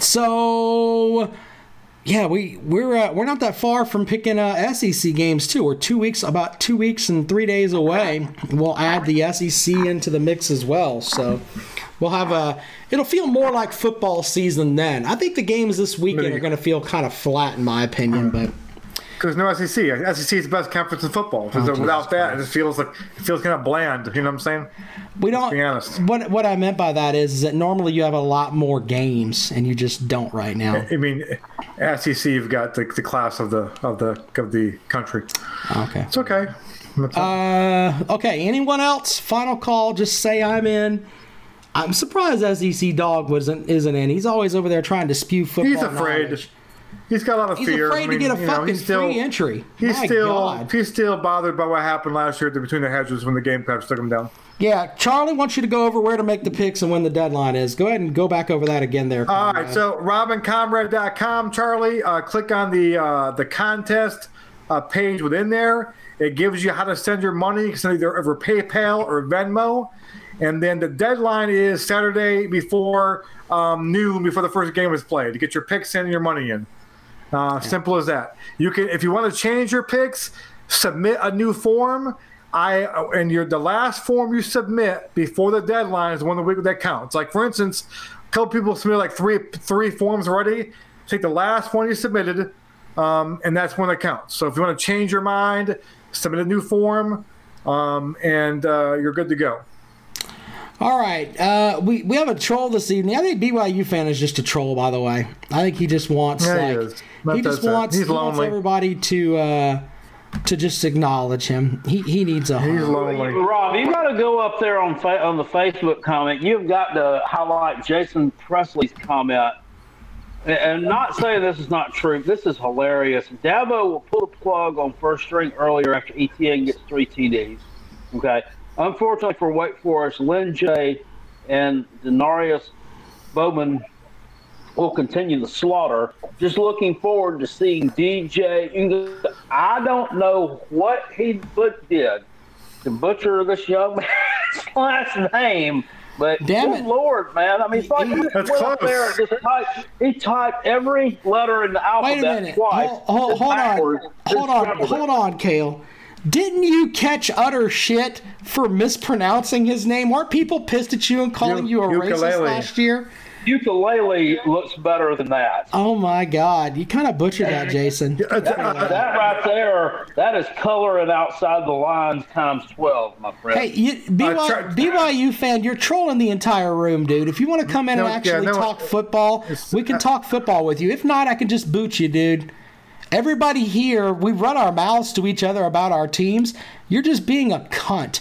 so yeah, we we're uh, we're not that far from picking uh, S E C games too. We're two weeks, about two weeks and three days away. We'll add the S E C into the mix as well. So we'll have a. It'll feel more like football season then. I think the games this weekend Maybe. are going to feel kind of flat, in my opinion. But Because no S E C. S E C is the best conference in football. 'Cause Oh, without Jesus that, it just feels like it feels kind of bland. You know what I'm saying? we don't. be honest. What what I meant by that is, is that normally you have a lot more games, and you just don't right now. I mean, S E C, you've got the, the class of the of the of the country. Okay. It's okay. It's Uh, okay. Anyone else? Final call. Just say I'm in. I'm surprised S E C Dog wasn't isn't in. He's always over there trying to spew football. He's afraid. knowledge. He's got a lot of He's fear. afraid I mean, to get a you know, fucking he's still, free entry. He's My still God. he's still bothered by what happened last year between the hedges when the Gamecocks took him down. Yeah, Charlie wants you to go over where to make the picks and when the deadline is. Go ahead and go back over that again there. All Conrad. right, so robin comrade dot com, Charlie. Uh, click on the uh, the contest uh, page within there. It gives you how to send your money. You can send either over PayPal or Venmo. And then the deadline is Saturday before um, noon, before the first game is played, to get your picks in and your money in. Uh, simple as that. You can, if you want to change your picks, submit a new form. I and your the last form you submit before the deadline is the one that, that counts. Like for instance, a couple people submitted like three three forms already. Take the last one you submitted, um, and that's one that counts. So if you want to change your mind, submit a new form, um, and uh, you're good to go. All right, uh, we we have a troll this evening. I think B Y U fan is just a troll, by the way. I think he just wants Yeah, he like is. That- he just that's it. wants He's he wants lonely. everybody to uh, to just acknowledge him. He he needs a He's hug. lonely. Rob, you got to go up there on fa- on the Facebook comment. You've got to highlight Jason Presley's comment and not saying this is not true. This is hilarious. Dabo will pull the plug on first string earlier after E T N gets three T Ds. Okay. Unfortunately for Wake Forest, Lynn J. and Denarius Bowman will continue the slaughter. Just looking forward to seeing D J. I don't know what he did to butcher this young man's last name, but Damn good it. Lord, man. I mean, it's like he just That's went up close. there and just typed, he typed every letter in the Wait alphabet a minute. twice. Hold, hold, just hold on. backwards, just Hold on. scribbled it. Hold on, Kale. Didn't you catch utter shit for mispronouncing his name? Weren't people pissed at you and calling U- you a racist ukulele. last year? Ukulele looks better than that. Oh my God! You kind of butchered that, Jason. Uh, uh, That right there, that is coloring outside the lines times twelve, my friend. Hey, you, B Y, Uh, try- B Y U fan, you're trolling the entire room, dude. If you want to come in No, and yeah, actually no, talk football, we can talk football with you. If not, I can just boot you, dude. Everybody here, we run our mouths to each other about our teams. You're just being a cunt.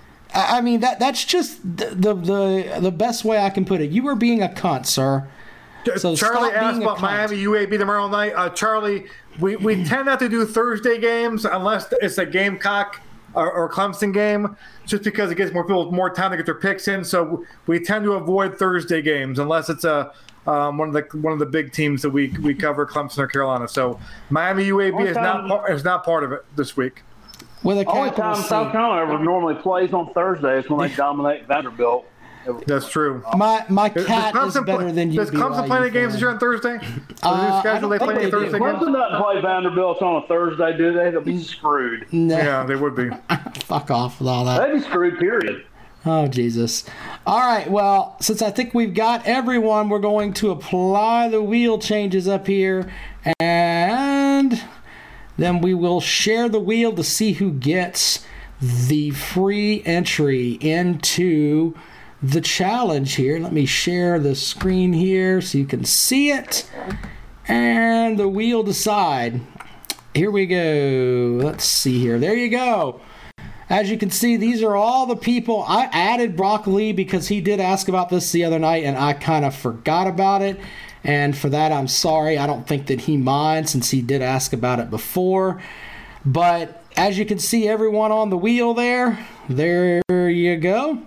I I mean, that that's just the, the the the best way I can put it. You are being a cunt, sir. So Charlie stop asked being a about cunt. Miami U A B tomorrow night. Uh, Charlie, we, we tend not to do Thursday games unless it's a Gamecock or, or Clemson game, just because it gives more people more time to get their picks in. So we tend to avoid Thursday games unless it's a um, one of the one of the big teams that we we cover, Clemson or Carolina. So Miami U A B is not par- is not part of it this week. With a Only capital time C. South Carolina ever normally plays on Thursday is when they dominate Vanderbilt. That's true. My my Does cat is Clemson better play- than you. Does Clemson B Y U play any games fan. this year on Thursday? Uh, Uh, I schedule don't they think play any they do. Thursday games? Clemson doesn't play Vanderbilt on a Thursday, do they? They'll be screwed. No, Yeah, they would be. fuck off with all that. They'd be screwed, period. Oh, Jesus. All right, well, since I think we've got everyone, we're going to apply the wheel changes up here, and then we will share the wheel to see who gets the free entry into the challenge here. Let me share the screen here so you can see it, and the wheel decide. Here we go. Let's see here. There you go. As you can see, these are all the people. I added Brock Lee because he did ask about this the other night, and I kind of forgot about it. And for that, I'm sorry. I don't think that he minds since he did ask about it before. But as you can see, everyone on the wheel there, there you go.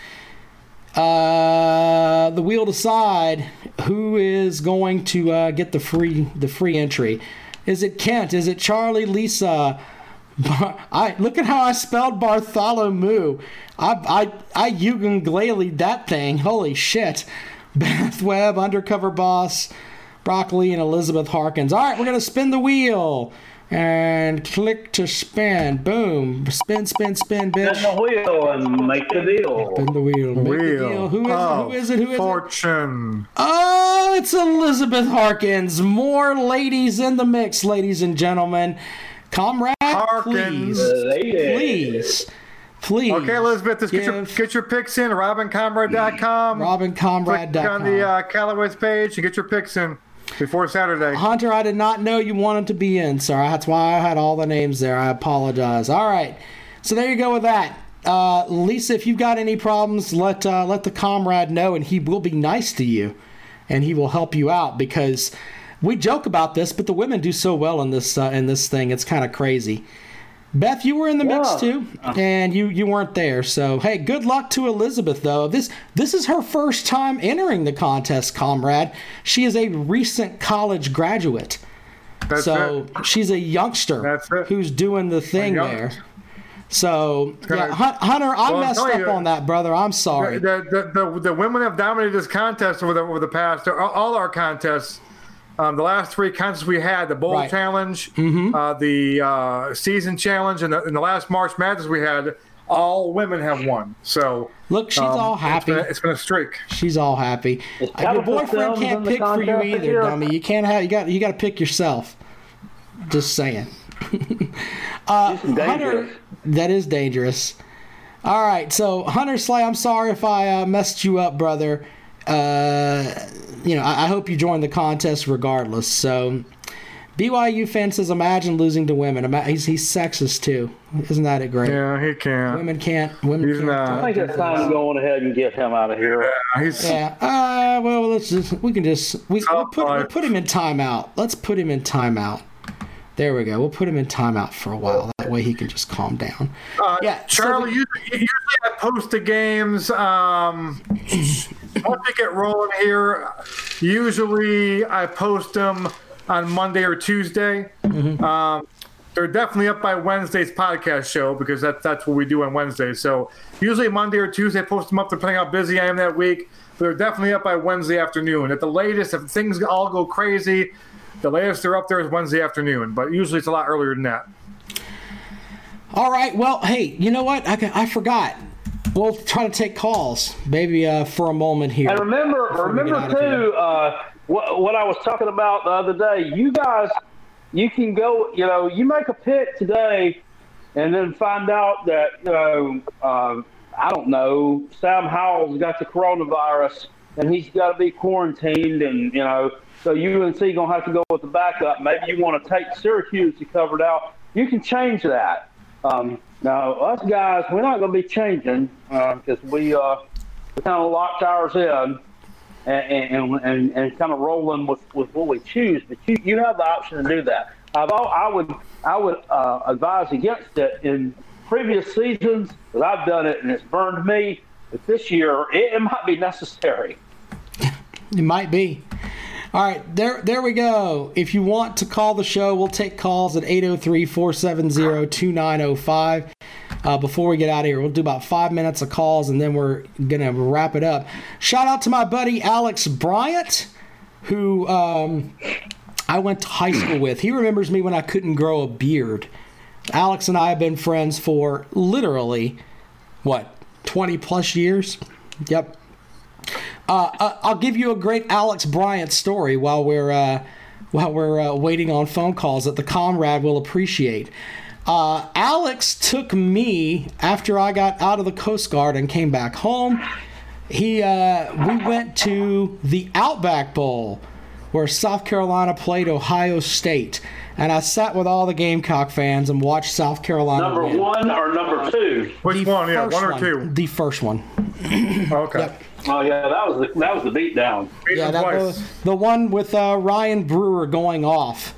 Uh, the wheel decide who is going to uh, get the free the free entry. Is it Kent? Is it Charlie? Lisa? Bar- I look at how I spelled Bartholomew. I I I ukulele that thing. Holy shit! Beth Webb, Undercover Boss, Broccoli, and Elizabeth Harkins. All right, we're gonna spin the wheel and click to spin. Boom! Spin, spin, spin, bitch. Spin the wheel and make the deal. Spin the wheel. Make the Wheel deal. Who is it? Who is it? Who is it? Fortune. Oh, it's Elizabeth Harkins. More ladies in the mix, ladies and gentlemen. Comrade, Harkins. please, Lady. please, please. Okay, Elizabeth, just get your, give get your picks in. Robin Comrade dot com. Robin Comrade dot Click com. on the uh, Callaway's page and get your picks in before Saturday. Hunter, I did not know you wanted to be in, sir. That's why I had all the names there. I apologize. All right, so there you go with that. Uh, Lisa, if you've got any problems, let uh, let the comrade know, and he will be nice to you, and he will help you out because we joke about this, but the women do so well in this uh, in this thing. It's kind of crazy. Beth, you were in the mix Yeah. too, and you, you weren't there. So hey, good luck to Elizabeth though. This this is her first time entering the contest, comrade. She is a recent college graduate, That's so it. she's a youngster That's it. who's doing the thing young- there. So yeah, gonna- Hun- Hunter, I Well, I'm messed telling up you, on that, brother. I'm sorry. The, the, the, the women have dominated this contest over the, over the past, all, all our contests. Um, the last three contests we had, the Bowl Right. Challenge, uh, the uh, Season Challenge, and the, and the last March Madness we had, all women have won. So Look, she's um, all it's happy. been a- it's been a streak. She's all happy. Is Uh, Your Tabitha boyfriend Sims can't in the pick for you contest this either, year? dummy. You can't have you got you got to pick yourself. Just saying. uh, Hunter, dangerous. that is dangerous. All right, so Hunter Slay, I'm sorry if I uh, messed you up, brother. Uh, you know, I, I hope you join the contest regardless. So, B Y U fan says, imagine losing to women. Ima- He's, he's sexist, too. Isn't that a great? Yeah, he can't. Women can't. Women He's can't. not. I think it's time to go on ahead and get him out of here. Yeah, he's, Yeah. Uh, well, let's just, we can just, we, we'll, put, we'll put him in timeout. Let's put him in timeout. There we go. We'll put him in timeout for a while. That way he can just calm down. Uh, yeah. Charlie, so, you, usually I post the games. Um, once we get rolling here, usually I post them on Monday or Tuesday. Mm-hmm. Um, they're definitely up by Wednesday's podcast show because that's that's what we do on Wednesday. So usually Monday or Tuesday, I post them up depending how busy I am that week. But they're definitely up by Wednesday afternoon. At the latest, if things all go crazy, the latest they're up there is Wednesday afternoon. But usually it's a lot earlier than that. All right. Well, hey, you know what? I, I forgot. We'll try to take calls, maybe uh, for a moment here. And remember, remember too, uh, what, what I was talking about the other day. You guys, you can go. You know, you make a pick today, and then find out that you know, uh, I don't know, Sam Howell's got the coronavirus, and he's got to be quarantined, and you know, so U N C gonna have to go with the backup. Maybe you want to take Syracuse to cover it out. You can change that. Um, now, us guys, we're not going to be changing because uh, we, uh, we kind of locked ours in and and, and, and kind of rolling with, with what we choose. But you, you have the option to do that. I've all, I would I would uh, advise against it in previous seasons, but I've done it and it's burned me. But this year, it, it might be necessary. It might be. All right, there there we go. If you want to call the show, we'll take calls at eight oh three, four seven zero, two nine oh five. Uh, before we get out of here, we'll do about five minutes of calls, and then we're going to wrap it up. Shout out to my buddy Alex Bryant, who um, I went to high school with. He remembers me when I couldn't grow a beard. Alex and I have been friends for literally, what, twenty-plus years? Yep. Uh, uh, I'll give you a great Alex Bryant story while we're uh, while we're uh, waiting on phone calls that the comrade will appreciate. Uh, Alex took me after I got out of the Coast Guard and came back home. He uh, we went to the Outback Bowl where South Carolina played Ohio State, and I sat with all the Gamecock fans and watched South Carolina Number win. one or number two? Which The one? Yeah, first one or two? The first one. Okay. Yep. Oh yeah, that was the, that was the beatdown. Beat Yeah, them that twice. was the one with uh, Ryan Brewer going off.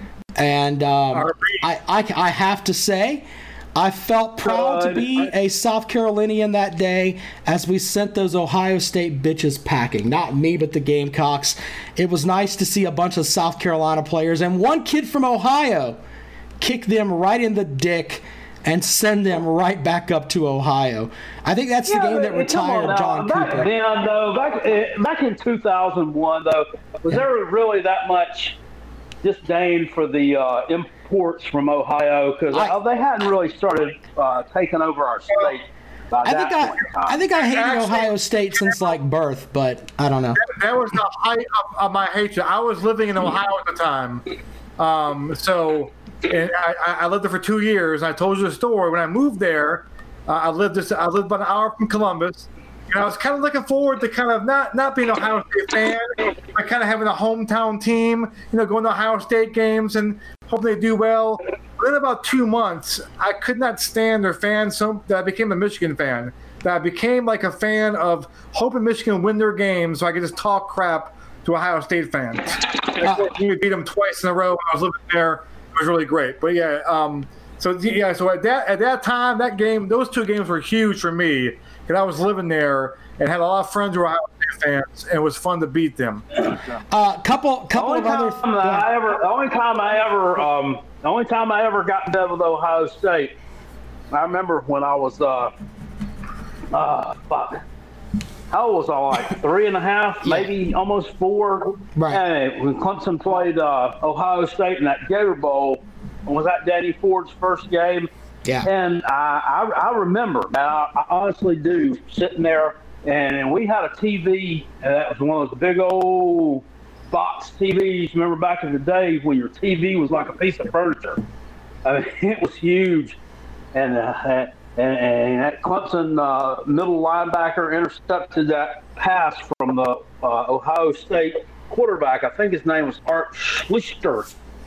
And um, I, I, I have to say, I felt proud to be a South Carolinian that day as we sent those Ohio State bitches packing. Not me, but the Gamecocks. It was nice to see a bunch of South Carolina players and one kid from Ohio kick them right in the dick and send them right back up to Ohio. I think that's the Yeah, game that but come on retired now. John back Cooper. Then, though, back, uh, back in two thousand one, though, was there really that much disdain for the uh, imports from Ohio? Because I- uh, they hadn't really started uh, taking over our state by I that think I, point in time. I think I hated Actually- Ohio State since like birth, but I don't know. That was the height of, of my hatred. I was living in Ohio at the time. Um, so and I, I lived there for two years. I told you the story. When I moved there, uh, I lived this. I lived about an hour from Columbus. And I was kind of looking forward to kind of not, not being an Ohio State fan, but kind of having a hometown team, you know, going to Ohio State games and hoping they do well. Within about two months, I could not stand their fans, so that I became a Michigan fan. That I became like a fan of hoping Michigan win their games so I could just talk crap to Ohio State fans. Uh, you beat them twice in a row when I was living there. It was really great. But yeah, um, so yeah, so at that at that time, that game, those two games were huge for me because I was living there and had a lot of friends who were Ohio State fans, and it was fun to beat them. A uh, couple, couple The of only other. time that I ever, the only time I ever, um, the only time I ever got in bed with Ohio State, I remember when I was, uh, uh, fuck, how old was I? Like three and a half, Yeah. maybe almost four. Right. And when Clemson played uh, Ohio State in that Gator Bowl, was that Danny Ford's first game? Yeah. And I, I, I remember, now I honestly do, sitting there, and we had a T V, and that was one of those big old box T Vs. Remember back in the day when your T V was like a piece of furniture? I mean, it was huge. And uh, and, and that Clemson uh, middle linebacker intercepted that pass from the uh, Ohio State quarterback. I think his name was Art Schlichter.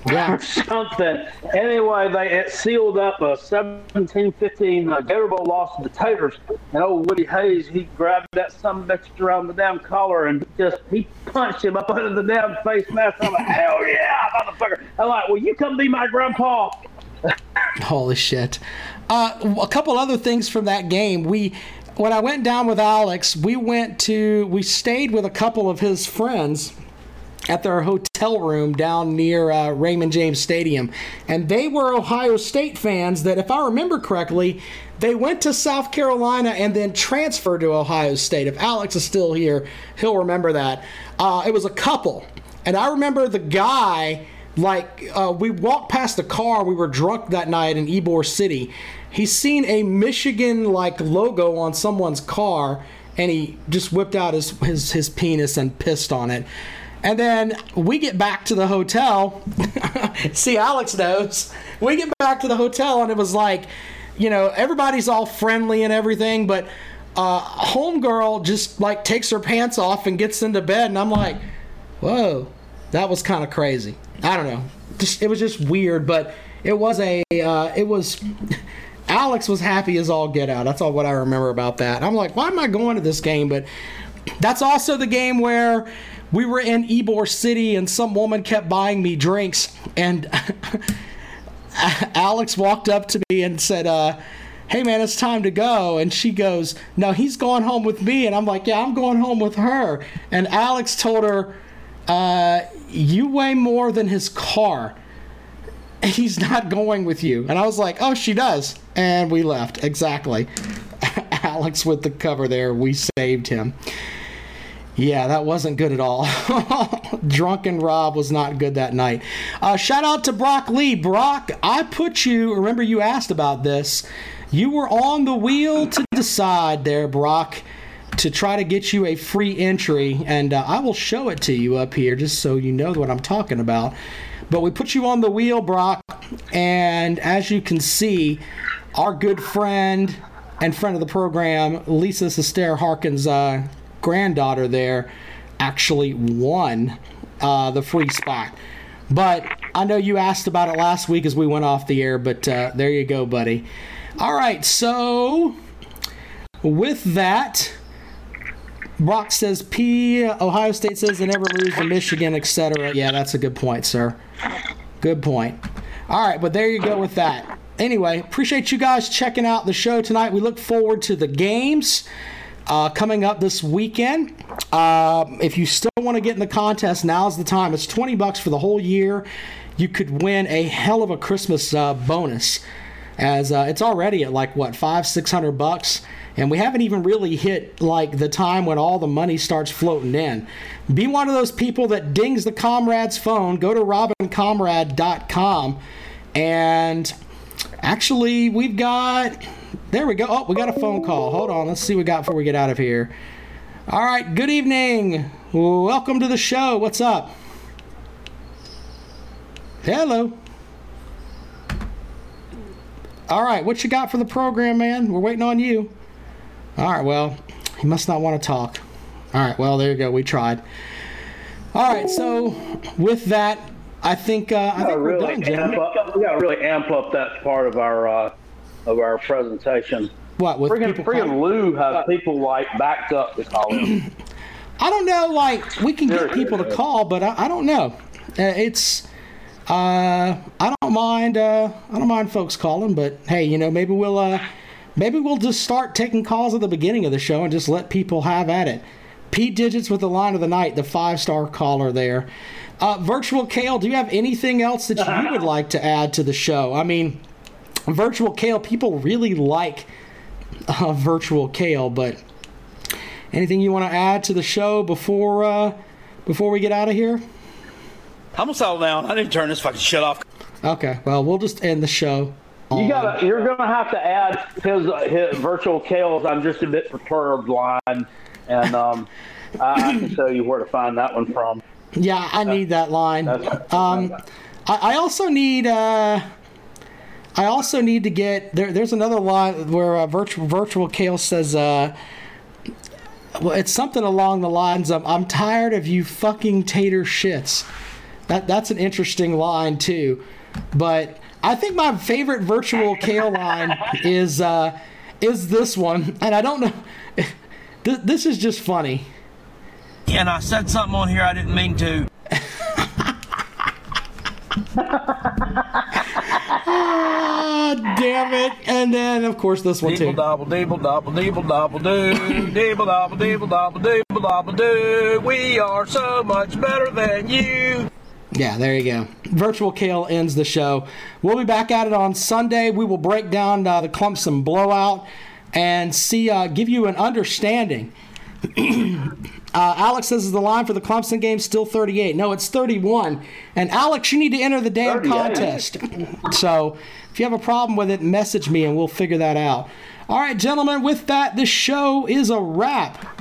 Yeah. or something. Anyway, they it sealed up a seventeen fifteen uh, Gator Bowl loss to the Taters, and old Woody Hayes, he grabbed that son bitch around the damn collar and just he punched him up under the damn face mask. I'm like, hell yeah, motherfucker! I'm like, well, you come be my grandpa. Holy shit! Uh, a couple other things from that game. We, when I went down with Alex, we went to we stayed with a couple of his friends at their hotel room down near uh, Raymond James Stadium. And they were Ohio State fans that, if I remember correctly, they went to South Carolina and then transferred to Ohio State. If Alex is still here, he'll remember that. Uh, it was a couple. And I remember the guy, like, uh, we walked past the car. We were drunk that night in Ybor City. He's seen a Michigan, like, logo on someone's car, and he just whipped out his, his, his penis and pissed on it. And then we get back to the hotel. See, Alex knows. We get back to the hotel, and it was like, you know, everybody's all friendly and everything, but uh, homegirl just, like, takes her pants off and gets into bed, and I'm like, whoa, that was kind of crazy. I don't know. Just, it was just weird, but it was a, uh, it was, Alex was happy as all get out. That's all what I remember about that. I'm like, why am I going to this game? But that's also the game where we were in Ybor City and some woman kept buying me drinks, and Alex walked up to me and said, uh, hey man, it's time to go. And she goes, no, he's going home with me. And I'm like, yeah, I'm going home with her. And Alex told her, uh, you weigh more than his car. He's not going with you. And I was like, oh, she does. And we left. Exactly. Alex with the cover there. We saved him. Yeah, that wasn't good at all. Drunken Rob was not good that night. Uh, shout out to Brock Lee. Brock, I put you, remember you asked about this. You were on the wheel to decide there, Brock, to try to get you a free entry. And uh, I will show it to you up here just so you know what I'm talking about. But we put you on the wheel, Brock. And as you can see, our good friend and friend of the program, Lisa Sester Harkin's uh, granddaughter there, actually won uh, the free spot. But I know you asked about it last week as we went off the air, but uh, there you go, buddy. All right, so with that, Brock says P, Ohio State says they never lose to Michigan, et cetera. Yeah, that's a good point, sir. Good point. All right, but there you go with that. Anyway, appreciate you guys checking out the show tonight. We look forward to the games Uh, coming up this weekend. Uh, if you still want to get in the contest, now's the time. It's twenty bucks for the whole year. You could win a hell of a Christmas uh, bonus, as uh, it's already at like what five, six hundred bucks, and we haven't even really hit like the time when all the money starts floating in. Be one of those people that dings the comrade's phone. Go to robin comrade dot com, and actually we've got. There we go. Oh, we got a phone call. Hold on. Let's see what we got before we get out of here. All right. Good evening. Welcome to the show. What's up? Hello. All right. What you got for the program, man? We're waiting on you. All right. Well, he must not want to talk. All right. Well, there you go. We tried. All right. So with that, I think, uh, I think we're really done, gentlemen. We got to really amp up that part of our uh, of our presentation. What, with friggin', people friggin' calling? Lou has people like backed up to call him. I don't know, like, we can get people to call, but I, I don't know. Uh, it's, uh, I don't mind, uh, I don't mind folks calling, but hey, you know, maybe we'll, uh, maybe we'll just start taking calls at the beginning of the show and just let people have at it. Pete Digits with the line of the night, the five-star caller there. Uh, Virtual Kale, do you have anything else that you would like to add to the show? I mean, Virtual Kale, people really like uh, Virtual Kale, but anything you want to add to the show before uh, before we get out of here? I'm gonna settle down. I need to turn this fucking shit off. Okay, well, we'll just end the show. You on- gotta, you're gonna have to add his, his Virtual Kale's "I'm just a bit perturbed" line, and um, I, I can show you where to find that one from. Yeah, I need that line. Um, I, I also need. Uh, I also need to get there. There's another line where uh, virtual virtual Kale says, uh, "Well, it's something along the lines of I'm tired of you fucking tater shits." That that's an interesting line too. But I think my favorite virtual Kale line is uh, is this one, and I don't know. Th- this is just funny. And I said something on here I didn't mean to. Ah, damn it. And then, of course, this one too. Deeble dobble, deeble dobble, deeble dobble doo. Deeble dobble, deeble dobble, deeble dobble doo. We are so much better than you. Yeah, there you go. Virtual Kale ends the show. We'll be back at it on Sunday. We will break down uh, the Clemson blowout and see, uh, give you an understanding. uh, Alex says, is the line for the Clemson game still thirty-eight? No, it's thirty-one. And Alex, you need to enter the damn contest. So if you have a problem with it, message me and we'll figure that out. All right, gentlemen, with that, this show is a wrap.